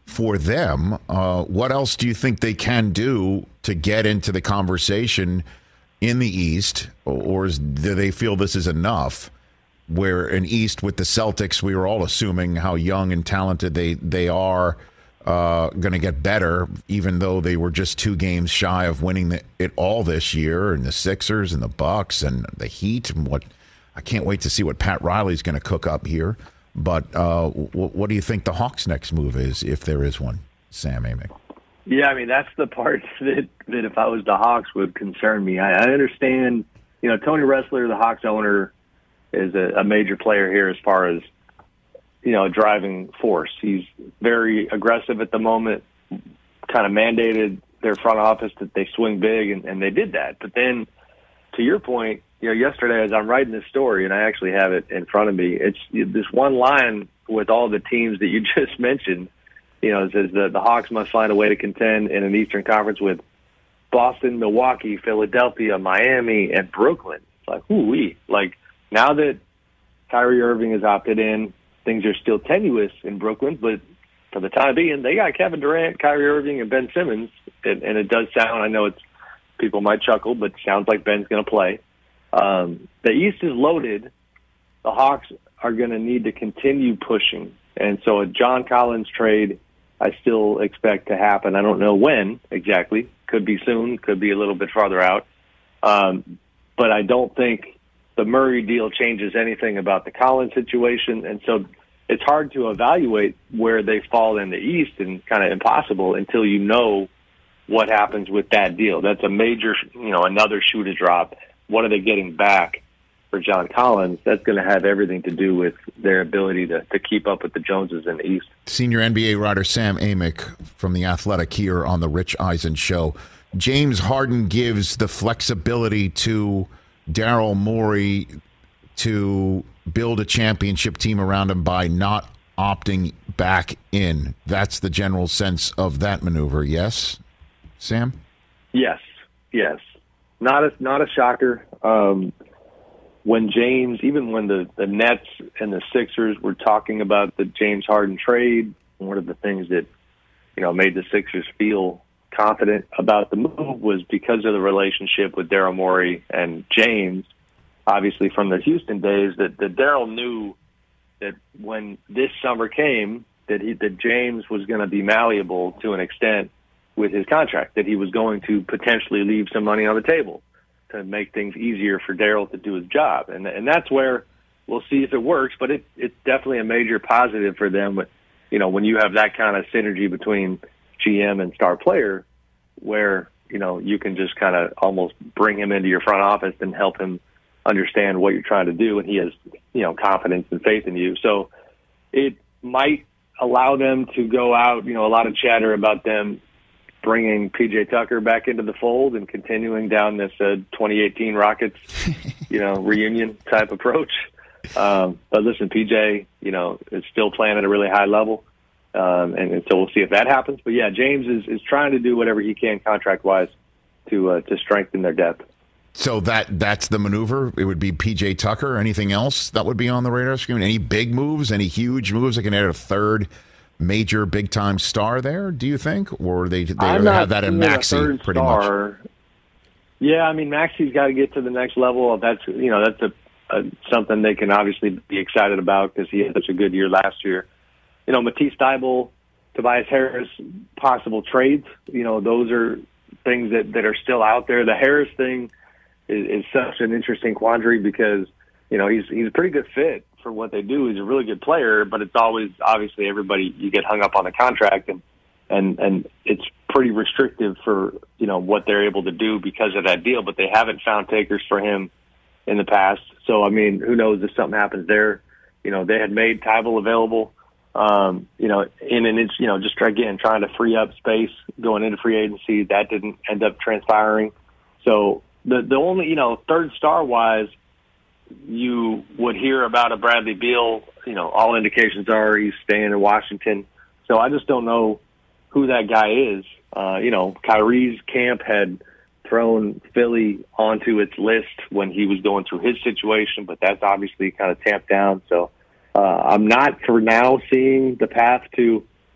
Speaker 6: for them. Uh, what else do you think they can do to get into the conversation in the East, or is, do they feel this is enough? Where in East with the Celtics, we were all assuming how young and talented they, they are, uh, going to get better, even though they were just two games shy of winning the, it all this year, and the Sixers and the Bucks and the Heat. And what I can't wait to see what Pat Riley's going to cook up here. But uh, w- what do you think the Hawks' next move is, if there is one, Sam Amick?
Speaker 12: Yeah, I mean, that's the part that, that if I was the Hawks would concern me. I, I understand, you know, Tony Ressler, the Hawks owner, is a, a major player here as far as, you know, a driving force. He's very aggressive at the moment, kind of mandated their front office that they swing big, and, and they did that. But then, to your point, you know, yesterday as I'm writing this story, and I actually have it in front of me, it's this one line with all the teams that you just mentioned. You know, it says the, the Hawks must find a way to contend in an Eastern Conference with Boston, Milwaukee, Philadelphia, Miami, and Brooklyn. It's like, ooh-wee. Like, now that Kyrie Irving has opted in, things are still tenuous in Brooklyn, but for the time being, they got Kevin Durant, Kyrie Irving, and Ben Simmons, and, and it does sound, I know it's people might chuckle, but it sounds like Ben's going to play. Um, the East is loaded. The Hawks are going to need to continue pushing, and so a John Collins trade I still expect to happen. I don't know when exactly. Could be soon, could be a little bit farther out. Um, but I don't think the Murray deal changes anything about the Collins situation, and so it's hard to evaluate where they fall in the East, and kind of impossible until you know what happens with that deal. That's a major, you know, another shoe to drop. What are they getting back for John Collins? That's going to have everything to do with their ability to, to keep up with the Joneses in the East.
Speaker 6: Senior N B A writer Sam Amick from The Athletic here on the Rich Eisen Show. James Harden gives the flexibility to Daryl Morey to build a championship team around him by not opting back in. That's the general sense of that maneuver, yes, Sam?
Speaker 12: Yes, yes. Not a, not a shocker. Um, when James, even when the, the Nets and the Sixers were talking about the James Harden trade, one of the things that, you know, made the Sixers feel confident about the move was because of the relationship with Daryl Morey and James, obviously from the Houston days, that, that Daryl knew that when this summer came, that he, that James was going to be malleable to an extent with his contract, that he was going to potentially leave some money on the table to make things easier for Daryl to do his job. And and that's where we'll see if it works, but it, it's definitely a major positive for them. But, you know, when you have that kind of synergy between G M and star player, where, you know, you can just kind of almost bring him into your front office and help him understand what you're trying to do, and he has, you know, confidence and faith in you. So it might allow them to go out, you know, a lot of chatter about them bringing P J Tucker back into the fold and continuing down this uh, twenty eighteen Rockets, you know, reunion type approach. Um, but listen, P J, you know, is still playing at a really high level. Um, and, and so we'll see if that happens. But yeah, James is, is trying to do whatever he can contract wise to, uh, to strengthen their depth.
Speaker 6: So that that's the maneuver. It would be P J Tucker. Anything else that would be on the radar screen? Any big moves? Any huge moves that can add a third major big time star there? Do you think, or they they
Speaker 12: I'm
Speaker 6: have that in Maxey pretty
Speaker 12: star.
Speaker 6: much?
Speaker 12: Yeah, I mean Maxey's got to get to the next level. That's you know that's a, a something they can obviously be excited about because he had such a good year last year. You know, Matisse Thybulle, Tobias Harris, possible trades. You know, those are things that, that are still out there. The Harris thing is, is such an interesting quandary because, you know, he's he's a pretty good fit for what they do. He's a really good player, but it's always, obviously, everybody, you get hung up on the contract, and, and, and it's pretty restrictive for, you know, what they're able to do because of that deal, but they haven't found takers for him in the past. So, I mean, who knows if something happens there. You know, they had made Thybulle available. Um, you know, in an inch, you know, just again trying to free up space going into free agency. That didn't end up transpiring. So the the only, you know, third star wise, you would hear about a Bradley Beal. You know, all indications are he's staying in Washington. So I just don't know who that guy is. Uh, you know, Kyrie's camp had thrown Philly onto its list when he was going through his situation, but that's obviously kind of tamped down. So. Uh, I'm not for now seeing the path to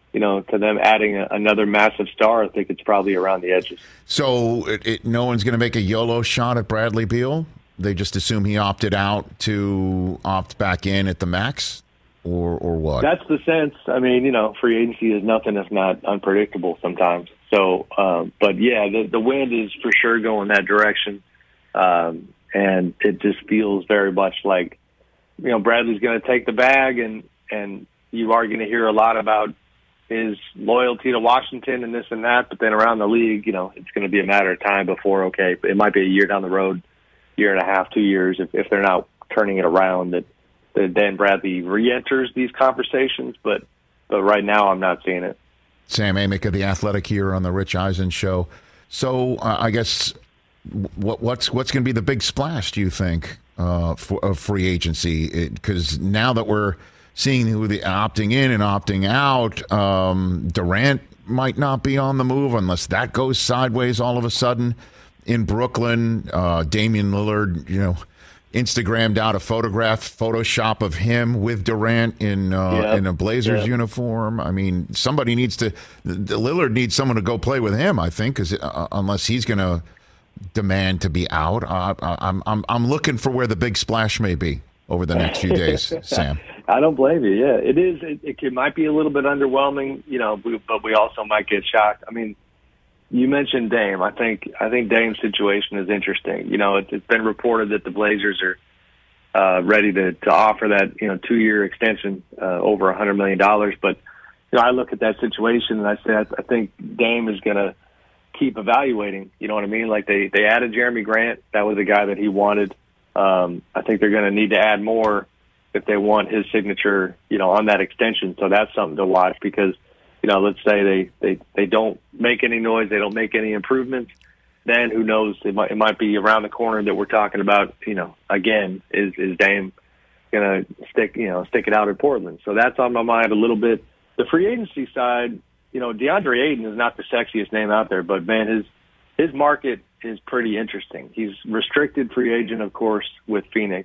Speaker 12: you know, to them adding a, another massive star, I think it's probably around the edges.
Speaker 6: So it, it, no one's going to make a YOLO shot at Bradley Beal? They just assume he opted out to opt back in at the max, or or what?
Speaker 12: That's the sense. I mean, you know, free agency is nothing if not unpredictable sometimes. So, um, but yeah, the, the wind is for sure going that direction. Um, and it just feels very much like, you know, Bradley's going to take the bag, and, and you are going to hear a lot about his loyalty to Washington and this and that, but then around the league, you know, it's going to be a matter of time before, okay, it might be a year down the road, year and a half, two years, if, if they're not turning it around, that, that Dan Bradley re-enters these conversations, but, but right now I'm not seeing it.
Speaker 6: Sam Amick of The Athletic here on the Rich Eisen Show. So uh, I guess what, what's what's going to be the big splash, do you think, uh, for of free agency? Because now that we're seeing who the opting in and opting out, um, Durant might not be on the move unless that goes sideways all of a sudden in Brooklyn. Uh, Damian Lillard, you know, Instagrammed out a photograph, Photoshop of him with Durant in uh, yep. in a Blazers yep. uniform. I mean, somebody needs to. Lillard needs someone to go play with him, I think, because uh, unless he's going to demand to be out, uh, I'm I'm I'm looking for where the big splash may be over the next few days, Sam.
Speaker 12: I don't blame you. Yeah, it is. It, it, it might be a little bit underwhelming, you know, but we also might get shocked. I mean, you mentioned Dame. I think I think Dame's situation is interesting. You know, it, it's been reported that the Blazers are uh, ready to, to offer that, you know, two-year extension, uh, over one hundred million dollars. But, you know, I look at that situation and I say I, I think Dame is going to keep evaluating. You know what I mean? Like they, they added Jeremy Grant. That was a guy that he wanted. Um, I think they're going to need to add more if they want his signature, you know, on that extension. So that's something to watch because, you know, let's say they, they, they don't make any noise, they don't make any improvements, then who knows, it might, it might be around the corner that we're talking about, you know, again, is, is Dame going to stick, you know, stick it out in Portland? So that's on my mind a little bit. The free agency side, you know, DeAndre Ayton is not the sexiest name out there, but man, his, his market is pretty interesting. He's restricted free agent, of course, with Phoenix.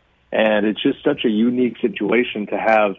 Speaker 12: And it's just such a unique situation to have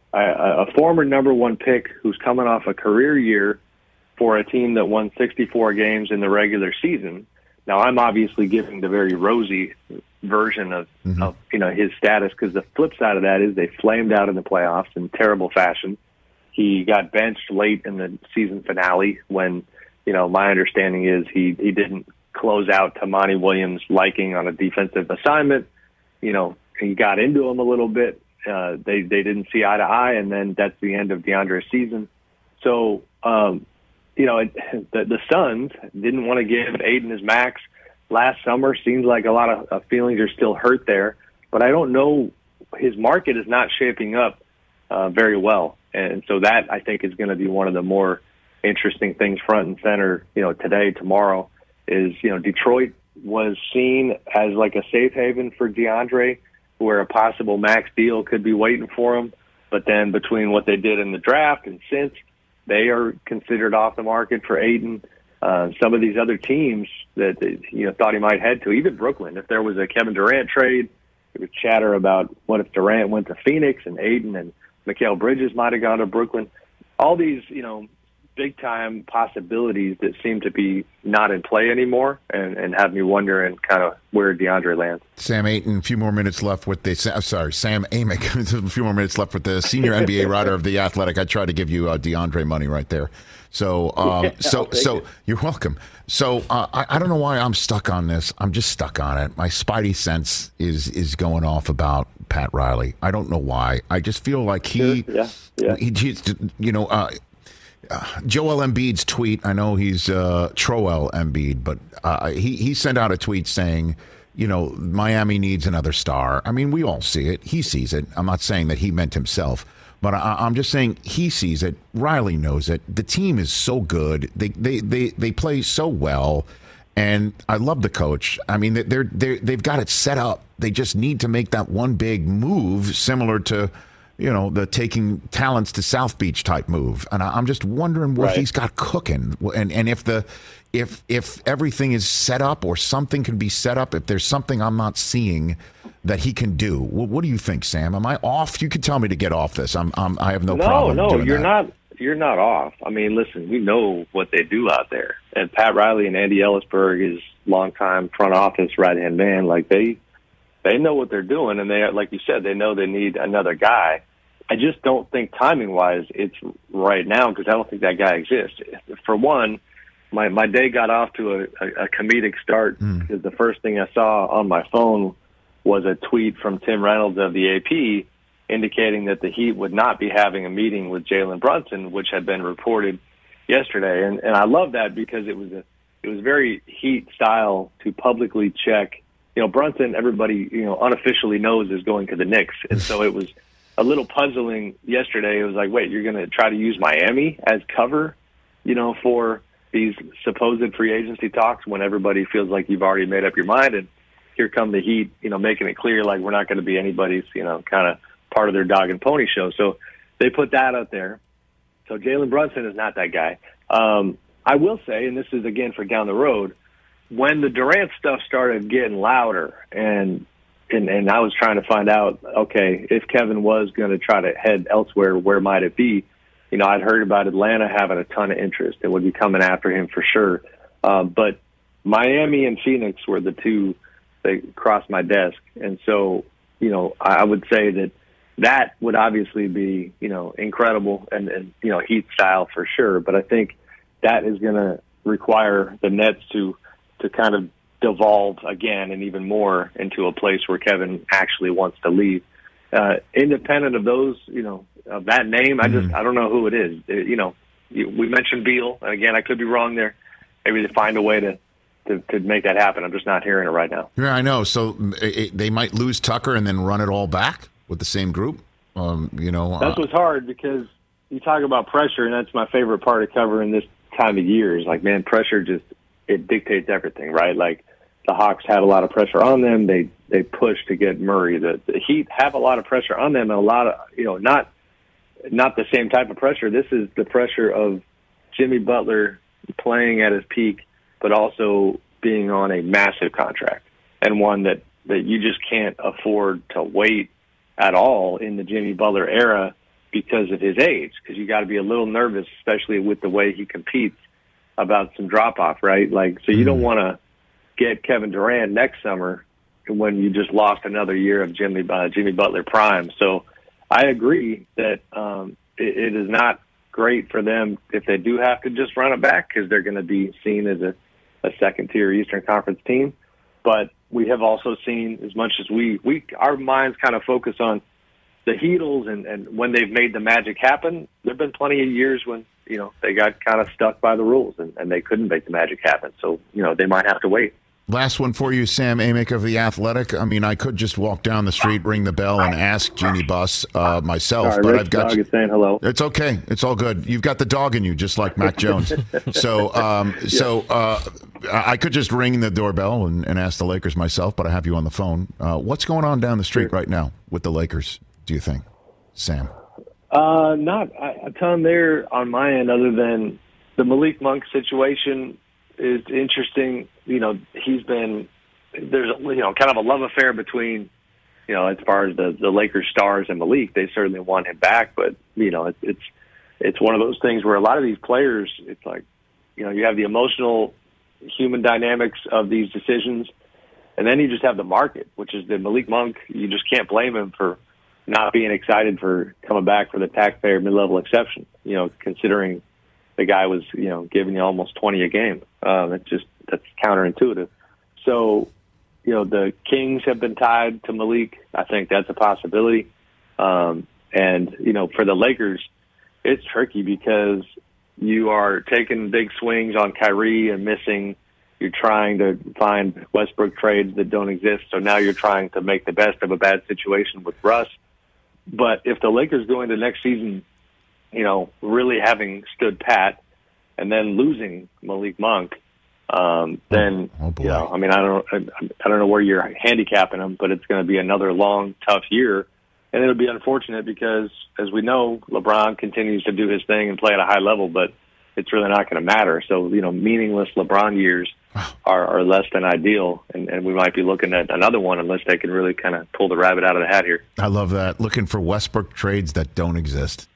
Speaker 12: a, a former number one pick who's coming off a career year for a team that won sixty-four games in the regular season. Now, I'm obviously giving the very rosy version of, mm-hmm. of you know, his status, because the flip side of that is they flamed out in the playoffs in terrible fashion. He got benched late in the season finale when, you know, my understanding is he, he didn't close out to Monty Williams' liking on a defensive assignment. You know, he got into him a little bit. Uh, they they didn't see eye to eye, and then that's the end of DeAndre's season. So, um, you know, it, the, the Suns didn't want to give Ayton his max last summer. Seems like a lot of uh, feelings are still hurt there, but I don't know. His market is not shaping up uh, very well, and so that I think is going to be one of the more interesting things front and center. You know, today, tomorrow is you know Detroit was seen as like a safe haven for DeAndre, where a possible max deal could be waiting for him. But then between what they did in the draft and since, they are considered off the market for Ayton. Uh, some of these other teams that you know thought he might head to, even Brooklyn. If there was a Kevin Durant trade, there was chatter about what if Durant went to Phoenix and Ayton and Mikal Bridges might have gone to Brooklyn. All these, you know, big-time possibilities that seem to be not in play anymore and, and have me wondering kind of where DeAndre lands.
Speaker 6: Sam Ayton, a few more minutes left with the – sorry, Sam Amick, a few more minutes left with the senior N B A writer of The Athletic. I tried to give you uh, DeAndre money right there. So, um, yeah, so, so it. You're welcome. So, uh, I, I don't know why I'm stuck on this. I'm just stuck on it. My spidey sense is is going off about Pat Riley. I don't know why. I just feel like he,
Speaker 12: sure. yeah, yeah.
Speaker 6: he, he you know, uh, uh, Joel Embiid's tweet. I know he's uh, Troel Embiid, but uh, he he sent out a tweet saying, you know, Miami needs another star. I mean, we all see it. He sees it. I'm not saying that he meant himself. But I, I'm just saying he sees it. Riley knows it. The team is so good. They they they, they play so well, and I love the coach. I mean, they're they they've got it set up. They just need to make that one big move, similar to, you know, the taking talents to South Beach type move. And I, I'm just wondering what right. he's got cooking, and and if the if if everything is set up or something can be set up. If there's something I'm not seeing that he can do. What, what do you think, Sam? Am I off? You could tell me to get off this. I'm, I'm I have no,
Speaker 12: no
Speaker 6: problem
Speaker 12: No,
Speaker 6: doing
Speaker 12: you're
Speaker 6: that.
Speaker 12: not. you're not off. I mean, listen, we know what they do out there. And Pat Riley and Andy Ellisberg is longtime front office right-hand man. Like, they they know what they're doing, and they, like you said, they know they need another guy. I just don't think timing-wise it's right now because I don't think that guy exists. For one, my, my day got off to a, a, a comedic start because mm. the first thing I saw on my phone was a tweet from Tim Reynolds of the A P indicating that the Heat would not be having a meeting with Jalen Brunson, which had been reported yesterday. And, and I love that because it was a, it was very Heat style to publicly check. You know, Brunson, everybody, you know, unofficially knows is going to the Knicks. And so it was a little puzzling yesterday. It was like, wait, you're going to try to use Miami as cover, you know, for these supposed free agency talks when everybody feels like you've already made up your mind. And here come the Heat, you know, making it clear like we're not going to be anybody's, you know, kind of part of their dog and pony show. So they put that out there. So Jalen Brunson is not that guy. Um, I will say, and this is again for down the road, when the Durant stuff started getting louder and and, and I was trying to find out, okay, if Kevin was going to try to head elsewhere, where might it be? You know, I'd heard about Atlanta having a ton of interest and would be coming after him for sure. Uh, but Miami and Phoenix were the two that crossed my desk. And so, you know, I would say that that would obviously be, you know, incredible and, and, you know, Heat style for sure. But I think that is going to require the Nets to, to kind of devolve again and even more into a place where Kevin actually wants to leave. Uh, independent of those, you know, of that name, I just, mm-hmm. I don't know who it is. It, you know, we mentioned Beal, and again, I could be wrong there. Maybe they find a way to, to, to make that happen. I'm just not hearing it right now.
Speaker 6: Yeah, I know. So it, they might lose Tucker and then run it all back with the same group. Um, you know,
Speaker 12: that's uh, what's hard because you talk about pressure, and that's my favorite part of covering this time of year. Is like, man, pressure just it dictates everything, right? Like the Hawks had a lot of pressure on them. They they pushed to get Murray. The, the Heat have a lot of pressure on them, and a lot of you know not not the same type of pressure. This is the pressure of Jimmy Butler playing at his peak, but also being on a massive contract and one that that you just can't afford to wait at all in the Jimmy Butler era because of his age, because you got to be a little nervous, especially with the way he competes, about some drop-off, right? Like, so you don't want to get Kevin Durant next summer when you just lost another year of Jimmy uh, Jimmy Butler prime. So I agree that um, it, it is not great for them if they do have to just run it back because they're going to be seen as a, a second-tier Eastern Conference team. But we have also seen, as much as we, we our minds kind of focus on the Heatles and, and when they've made the magic happen, there have been plenty of years when, you know, they got kind of stuck by the rules and, and they couldn't make the magic happen. So, you know, they might have to wait.
Speaker 6: Last one for you, Sam Amick of The Athletic. I mean, I could just walk down the street, ring the bell, and ask Jeannie Buss uh, myself,
Speaker 12: Sorry,
Speaker 6: but
Speaker 12: Rich
Speaker 6: I've got
Speaker 12: dog is saying hello.
Speaker 6: It's okay. It's all good. You've got the dog in you, just like Mac Jones. So, um, yeah. so uh, I could just ring the doorbell and, and ask the Lakers myself, but I have you on the phone. Uh, what's going on down the street
Speaker 12: sure.
Speaker 6: right now with the Lakers, do you think, Sam?
Speaker 12: Uh, not a ton there on my end, other than the Malik Monk situation is interesting. You know, he's been there's you know kind of a love affair between you know as far as the the Lakers stars and Malik. They certainly want him back, but you know it's it's it's one of those things where a lot of these players, it's like you know you have the emotional human dynamics of these decisions, and then you just have the market, which is the Malik Monk. You just can't blame him for not being excited for coming back for the taxpayer mid-level exception, you know, considering the guy was, you know, giving you almost twenty a game. Um, it's just, that's counterintuitive. So, you know, the Kings have been tied to Malik. I think that's a possibility. Um, and, you know, for the Lakers, it's tricky because you are taking big swings on Kyrie and missing. You're trying to find Westbrook trades that don't exist. So now you're trying to make the best of a bad situation with Russ. But if the Lakers go into next season, you know, really having stood pat and then losing Malik Monk, um, then,
Speaker 6: oh, boy.
Speaker 12: you know, I mean, I don't, I, I don't know where you're handicapping them, but it's going to be another long, tough year. And it'll be unfortunate because, as we know, LeBron continues to do his thing and play at a high level, but it's really not going to matter. So, you know, meaningless LeBron years are, are less than ideal, and, and we might be looking at another one unless they can really kind of pull the rabbit out of the hat here.
Speaker 6: I love that. Looking for Westbrook trades that don't exist.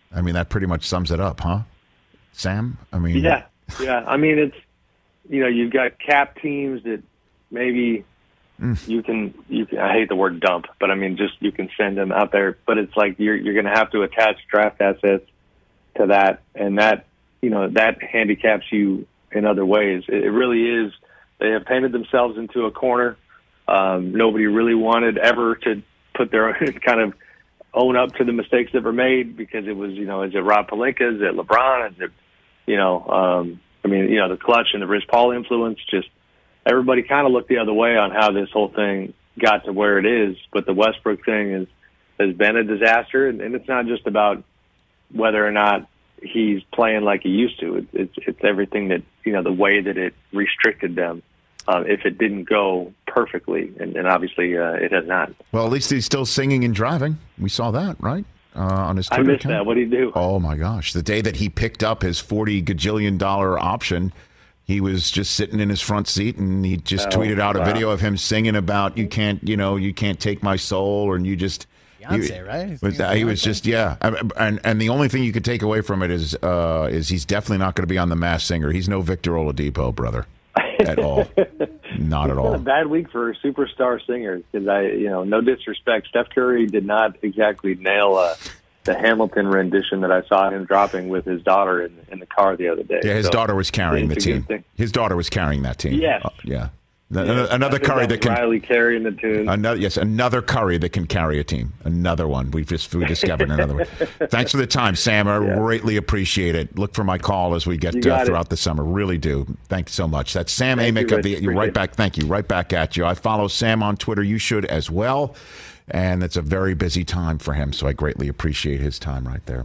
Speaker 6: I mean, that pretty much sums it up, huh, Sam? I mean,
Speaker 12: yeah, yeah. I mean, it's you know, you've got cap teams that maybe mm. you can you can. I hate the word dump, but I mean, just you can send them out there. But it's like you're you're going to have to attach draft assets to that, and that you know that handicaps you in other ways. It, it really is. They have painted themselves into a corner. Um, nobody really wanted ever to put their kind of own up to the mistakes that were made because it was, you know, is it Rob Pelinka? Is it LeBron? Is it, you know, um, I mean, you know, the clutch and the Rich Paul influence, just everybody kind of looked the other way on how this whole thing got to where it is. But the Westbrook thing is, has been a disaster. And, and it's not just about whether or not he's playing like he used to. It, it's, it's everything that, you know, the way that it restricted them. Uh, if it didn't go perfectly, and, and obviously uh, it has not.
Speaker 6: Well, at least he's still singing and driving. We saw that, right? Uh, on his Twitter
Speaker 12: I missed
Speaker 6: account.
Speaker 12: that. What did he do?
Speaker 6: Oh, my gosh. The day that he picked up his forty gajillion dollar option, he was just sitting in his front seat, and he just oh, tweeted out wow. a video of him singing about, you can't, you know, you can't take my soul, and you just...
Speaker 10: Beyonce,
Speaker 6: he,
Speaker 10: right?
Speaker 6: Was, uh, he was just, yeah. And and the only thing you could take away from it is uh, is he's definitely not going to be on The Masked Singer. He's no Victor Oladipo, brother. At all. Not at all.
Speaker 12: It's been a bad week for superstar singers because I, you know, no disrespect, Steph Curry did not exactly nail uh, the Hamilton rendition that I saw him dropping with his daughter in, in the car the other day.
Speaker 6: Yeah, his
Speaker 12: so,
Speaker 6: daughter was carrying the team. His daughter was carrying that team.
Speaker 12: Yes.
Speaker 6: Uh, yeah.
Speaker 12: Yeah,
Speaker 6: another Curry that can
Speaker 12: Riley carrying the tune.
Speaker 6: Another yes, another Curry that can carry a team. Another one. We've just we discovered another one. Thanks for the time, Sam. I yeah. greatly appreciate it. Look for my call as we get uh, throughout it. the summer. Really do. Thanks so much. That's Sam Thank Amick
Speaker 12: you,
Speaker 6: of the you right back. Thank you. Right back at you. I follow Sam on Twitter. You should as well. And it's a very busy time for him, so I greatly appreciate his time right there.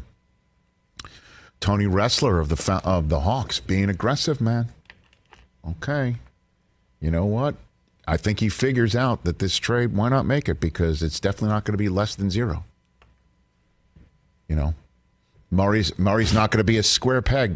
Speaker 6: Tony Ressler of the of the Hawks being aggressive, man. Okay. You know what? I think he figures out that this trade, why not make it? Because it's definitely not going to be less than zero. You know, Murray's Murray's not going to be a square peg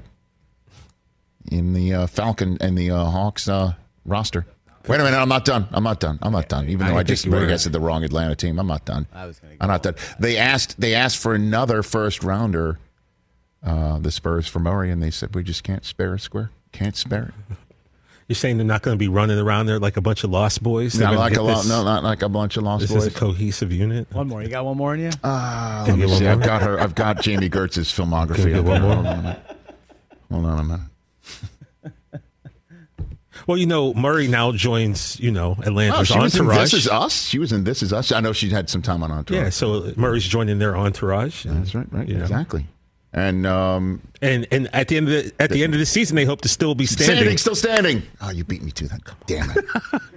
Speaker 6: in the uh, Falcon and the uh, Hawks uh, roster. Wait a minute, I'm not done. I'm not done. I'm not done. Even I though I just I said the wrong Atlanta team, I'm not done. I was gonna go I'm not done. They asked they asked for another first rounder, uh, the Spurs for Murray, and they said we just can't spare a square. Can't spare it.
Speaker 11: You're saying they're not going to be running around there like a bunch of lost boys?
Speaker 6: Not like a lo- no, not like a bunch of lost
Speaker 11: this
Speaker 6: boys.
Speaker 11: This is a cohesive unit.
Speaker 10: One more. You got one more in you?
Speaker 6: Uh, let me see. I've got her. I've got Jamie Gertz's filmography.
Speaker 11: Get one more?
Speaker 6: Hold on a minute. Hold on a minute.
Speaker 11: Well, you know, Murray now joins, you know, Atlanta's
Speaker 6: oh, she
Speaker 11: entourage.
Speaker 6: Was in This Is Us? She was in This Is Us. I know she had some time on Entourage.
Speaker 11: Yeah, so Murray's joining their entourage.
Speaker 6: And, That's right, right, exactly. Know. And um,
Speaker 11: and and at the end of the at the end of the season, they hope to still be standing.
Speaker 6: Standing, still standing. Oh, you beat me to that. Damn it.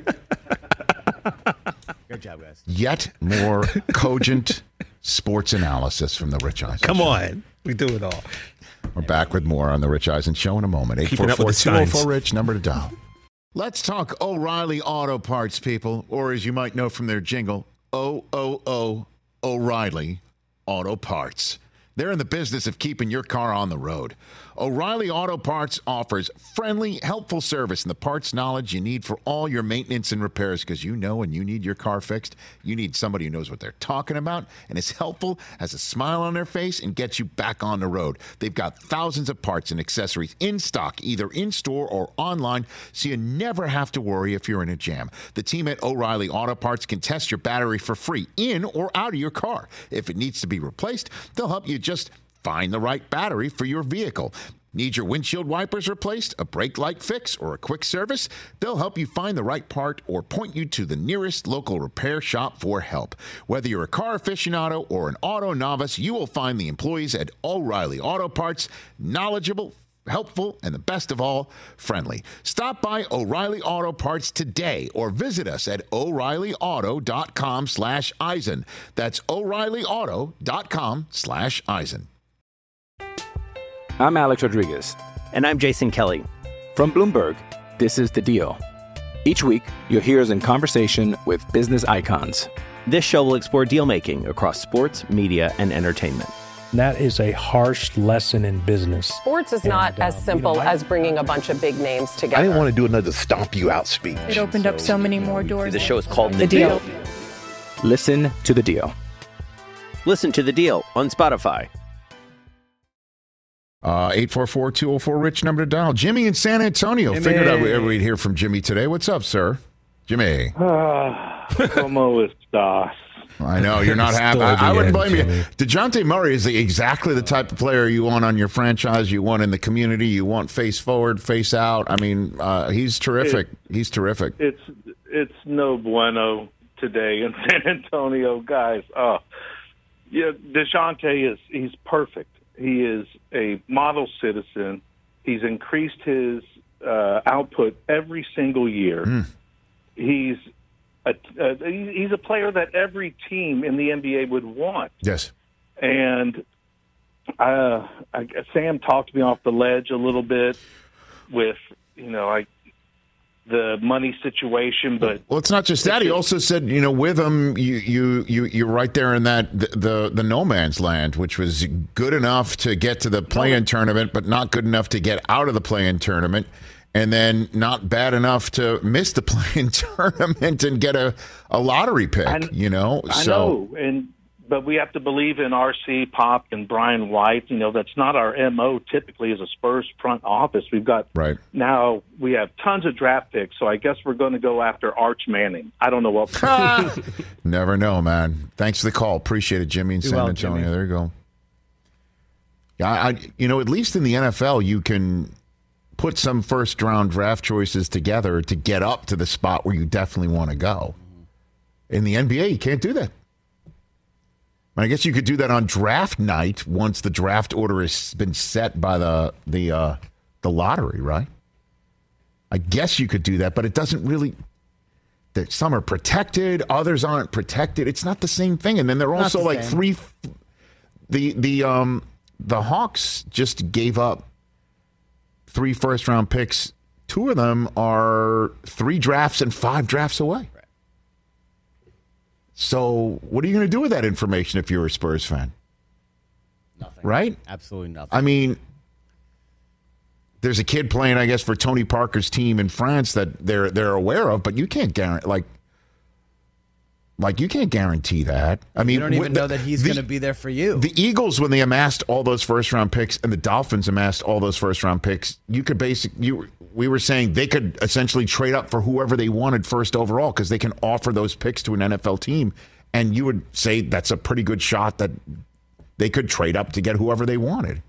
Speaker 10: Good job, guys.
Speaker 6: Yet more cogent sports analysis from the Rich Eisen
Speaker 11: Come
Speaker 6: Show.
Speaker 11: on. We do it all.
Speaker 6: We're back with more on the Rich Eisen Show in a moment. eight four four, two oh four, Rich, number to dial. Let's talk O'Reilly Auto Parts, people, or as you might know from their jingle, O O O O'Reilly Auto Parts. They're in the business of keeping your car on the road. O'Reilly Auto Parts offers friendly, helpful service and the parts knowledge you need for all your maintenance and repairs, because you know when you need your car fixed, you need somebody who knows what they're talking about and is helpful, has a smile on their face, and gets you back on the road. They've got thousands of parts and accessories in stock, either in-store or online, so you never have to worry if you're in a jam. The team at O'Reilly Auto Parts can test your battery for free in or out of your car. If it needs to be replaced, they'll help you just find the right battery for your vehicle. Need your windshield wipers replaced, a brake light fix, or a quick service? They'll help you find the right part or point you to the nearest local repair shop for help. Whether you're a car aficionado or an auto novice, you will find the employees at O'Reilly Auto Parts knowledgeable, helpful, and the best of all, friendly. Stop by O'Reilly Auto Parts today or visit us at O'Reillyauto.com slash Eisen. That's O'Reillyauto.com slash Eisen.
Speaker 2: I'm Alex Rodriguez.
Speaker 3: And I'm Jason Kelly.
Speaker 2: From Bloomberg, this is The Deal. Each week, you'll hear us in conversation with business icons.
Speaker 3: This show will explore deal-making across sports, media, and entertainment.
Speaker 4: That is a harsh lesson in business.
Speaker 5: Sports is not and, uh, as simple you know, I, as bringing a bunch of big names together.
Speaker 13: I didn't want to do another stomp you out speech.
Speaker 7: It opened so, up so many more doors.
Speaker 3: The show is called The,
Speaker 7: the deal.
Speaker 3: deal.
Speaker 2: Listen to The Deal.
Speaker 3: Listen to The Deal on Spotify.
Speaker 6: Uh, eight four four, two oh four, rich number to dial. Jimmy in San Antonio.
Speaker 14: Jimmy.
Speaker 6: Figured out we'd hear from Jimmy today. What's up, sir? Jimmy.
Speaker 14: Uh, como estas?
Speaker 6: I know, you're not happy. I, I wouldn't blame Jimmy. you. DeJounte Murray is the, exactly the type of player you want on your franchise, you want in the community, you want face forward, face out. I mean, uh, he's terrific. It, he's terrific.
Speaker 14: It's it's no bueno today in San Antonio, guys. Uh, yeah, DeJounte is he's perfect. He is a model citizen. He's increased his uh, output every single year. Mm. He's a, uh, he's a player that every team in the N B A would want.
Speaker 6: Yes.
Speaker 14: And uh, I, Sam talked me off the ledge a little bit with, you know, I. the money situation, but
Speaker 6: well, it's not just that. He also said, you know, with him, you you you you're right there in that the the, the no man's land, which was good enough to get to the play-in tournament, but not good enough to get out of the play-in tournament, and then not bad enough to miss the play-in tournament and get a, a lottery pick. I, you know,
Speaker 14: I
Speaker 6: so.
Speaker 14: know, and but we have to believe in R C, Pop, and Brian White. You know, that's not our M O typically as a Spurs front office. We've got
Speaker 6: right
Speaker 14: now we have tons of draft picks, so I guess we're going to go after Arch Manning. I don't know what.
Speaker 6: Never know, man. Thanks for the call. Appreciate it, Jimmy in San well, Antonio. Jimmy. There you go. Yeah, I, you know, at least in the N F L, you can put some first round draft choices together to get up to the spot where you definitely want to go. In the N B A, you can't do that. I guess you could do that on draft night once the draft order has been set by the the uh, the lottery, right? I guess you could do that, but it doesn't really. Some are protected, others aren't protected. It's not the same thing. And then they're also the like same. three. The the um the Hawks just gave up three first round picks. Two of them are three drafts and five drafts away. So what are you going to do with that information if you're a Spurs fan?
Speaker 10: Nothing.
Speaker 6: Right?
Speaker 10: Absolutely nothing.
Speaker 6: I mean, there's a kid playing, I guess, for Tony Parker's team in France that they're they're aware of, but you can't guarantee like like you can't guarantee that. I mean,
Speaker 10: you don't even the, know that he's going to be there for you.
Speaker 6: The Eagles, when they amassed all those first round picks, and the Dolphins amassed all those first round picks, you could basically you. We were saying they could essentially trade up for whoever they wanted first overall because they can offer those picks to an N F L team. And you would say that's a pretty good shot that they could trade up to get whoever they wanted.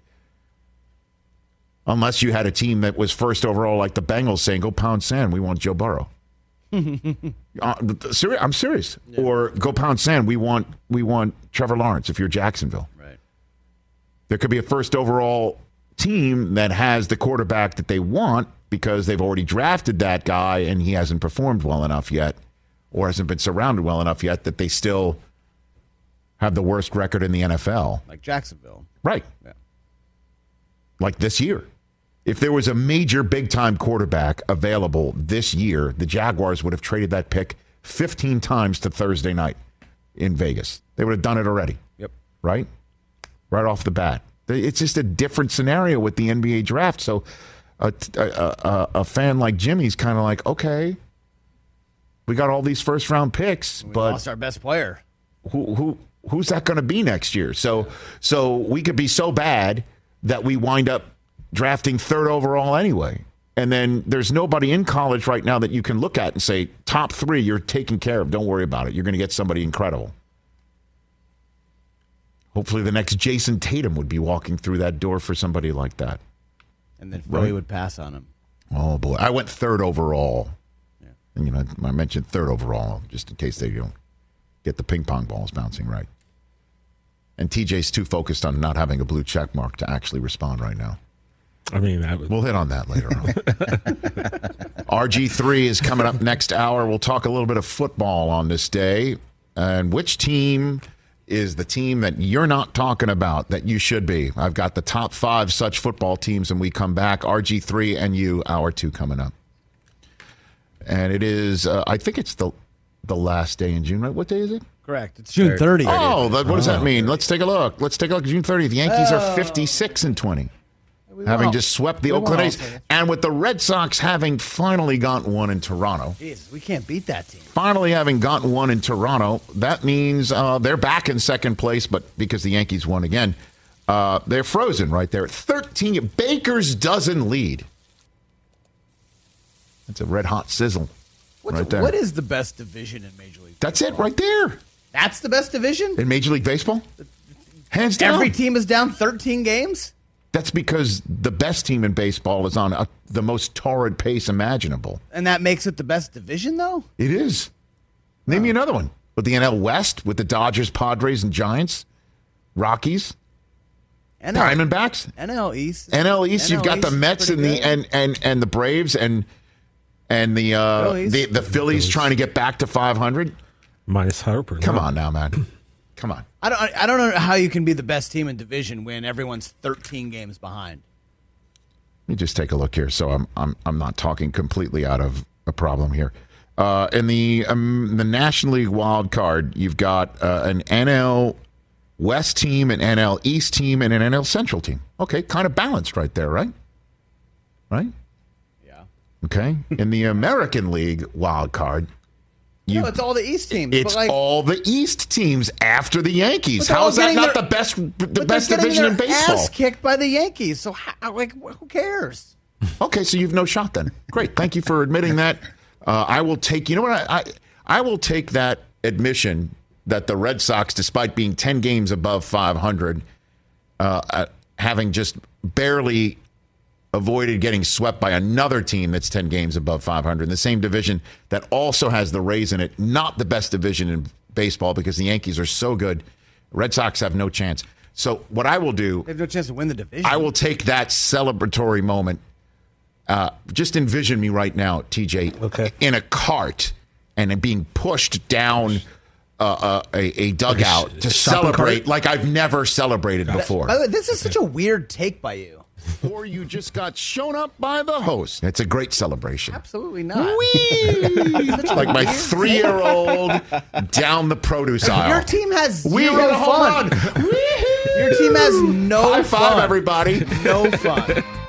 Speaker 6: Unless you had a team that was first overall like the Bengals saying, go pound sand, we want Joe Burrow. uh, I'm serious. Yeah. Or go pound sand, we want we want Trevor Lawrence if you're Jacksonville.
Speaker 10: Right.
Speaker 6: There could be a first overall team that has the quarterback that they want because they've already drafted that guy and he hasn't performed well enough yet or hasn't been surrounded well enough yet that they still have the worst record in the N F L.
Speaker 10: Like Jacksonville.
Speaker 6: Right.
Speaker 10: Yeah.
Speaker 6: Like this year. If there was a major big-time quarterback available this year, the Jaguars would have traded that pick fifteen times to Thursday night in Vegas. They would have done it already.
Speaker 10: Yep.
Speaker 6: Right? Right off the bat. It's just a different scenario with the N B A draft. So a, a, a, a fan like Jimmy's kind of like, okay, we got all these first round picks,
Speaker 10: we
Speaker 6: but
Speaker 10: lost our best player.
Speaker 6: Who who who's that going to be next year? So so we could be so bad that we wind up drafting third overall anyway. And then there's nobody in college right now that you can look at and say, top three, you're taken care of. Don't worry about it. You're going to get somebody incredible. Hopefully the next Jason Tatum would be walking through that door for somebody like that.
Speaker 10: And then Philly
Speaker 6: right?
Speaker 10: would pass on him.
Speaker 6: Oh, boy. I went third overall.
Speaker 10: Yeah.
Speaker 6: And, you know, I mentioned third overall just in case they don't get the ping pong balls bouncing right. And T J's too focused on not having a blue check mark to actually respond right now.
Speaker 11: I mean, that was...
Speaker 6: we'll hit on that later on. R G three is coming up next hour. We'll talk a little bit of football on this day. And which team is the team that you're not talking about that you should be? I've got the top five such football teams, and we come back. R G three and you, hour two coming up. And it is, uh, I think it's the the last day in June, right? What day is it?
Speaker 10: Correct. It's June thirtieth.
Speaker 6: Oh, that, what does that mean? Let's take a look. Let's take a look. June thirtieth. The Yankees
Speaker 10: oh.
Speaker 6: are fifty-six and twenty. Having just swept the Oakland A's. And with the Red Sox having finally gotten one in Toronto.
Speaker 10: Jeez, we can't beat that team.
Speaker 6: Finally having gotten one in Toronto, that means uh, they're back in second place, but because the Yankees won again. Uh, they're frozen right there. thirteen. Baker's dozen lead. That's a red-hot sizzle
Speaker 10: What's,
Speaker 6: right there.
Speaker 10: What is the best division in Major League Baseball?
Speaker 6: That's it right there.
Speaker 10: That's the best division?
Speaker 6: In Major League Baseball? Hands down.
Speaker 10: Every team is down thirteen games?
Speaker 6: That's because the best team in baseball is on a, the most torrid pace imaginable.
Speaker 10: And that makes it the best division, though?
Speaker 6: It is. Name me another one. With the N L West, with the Dodgers, Padres, and Giants, Rockies,
Speaker 10: N L,
Speaker 6: Diamondbacks,
Speaker 10: N L East.
Speaker 6: N L East.
Speaker 10: N L
Speaker 6: You've got
Speaker 10: East
Speaker 6: the Mets and the and, and and the Braves and and the uh, the the Phillies trying to get back to five hundred.
Speaker 11: Minus Harper.
Speaker 6: Come
Speaker 11: no.
Speaker 6: on now, man. Come on.
Speaker 10: I don't. I don't know how you can be the best team in division when everyone's thirteen games behind.
Speaker 6: Let me just take a look here, so I'm I'm I'm not talking completely out of a problem here. Uh, in the um, the National League wild card, you've got uh, an N L West team, an N L East team, and an N L Central team. Okay, kind of balanced right there, right? Right?
Speaker 10: Yeah.
Speaker 6: Okay. In the American League wild card,
Speaker 10: no, it's all the East teams.
Speaker 6: It's
Speaker 10: but like,
Speaker 6: all the East teams after the Yankees.
Speaker 10: But
Speaker 6: How is that
Speaker 10: they're
Speaker 6: not
Speaker 10: getting
Speaker 6: the best the
Speaker 10: but
Speaker 6: best
Speaker 10: they're getting
Speaker 6: division in
Speaker 10: their
Speaker 6: baseball?
Speaker 10: Ass kicked by the Yankees. So how, like, who cares?
Speaker 6: Okay, so you've no shot then. Great, thank you for admitting that. Uh, I will take. You know what? I, I I will take that admission that the Red Sox, despite being ten games above five hundred, uh, uh, having just barely avoided getting swept by another team that's ten games above five hundred in the same division that also has the Rays in it. Not the best division in baseball because the Yankees are so good. Red Sox have no chance. So what I will do,
Speaker 10: They have no chance to win the division.
Speaker 6: I will take that celebratory moment. Uh, just envision me right now, T J,
Speaker 11: okay.
Speaker 6: in a cart and being pushed down uh, uh, a, a dugout
Speaker 11: Like a sh-
Speaker 6: to
Speaker 11: shopping
Speaker 6: celebrate
Speaker 11: cart?
Speaker 6: like I've never celebrated before.
Speaker 10: By the way, this is such a weird take by you.
Speaker 6: Or you just got shown up by the host. It's a great celebration.
Speaker 10: Absolutely not.
Speaker 6: Like my three-year-old down the produce aisle.
Speaker 10: Your team has
Speaker 6: We
Speaker 10: zero
Speaker 6: hit a home
Speaker 10: fun.
Speaker 6: run.
Speaker 10: Your team has no
Speaker 6: High five,
Speaker 10: fun.
Speaker 6: everybody.
Speaker 10: No fun.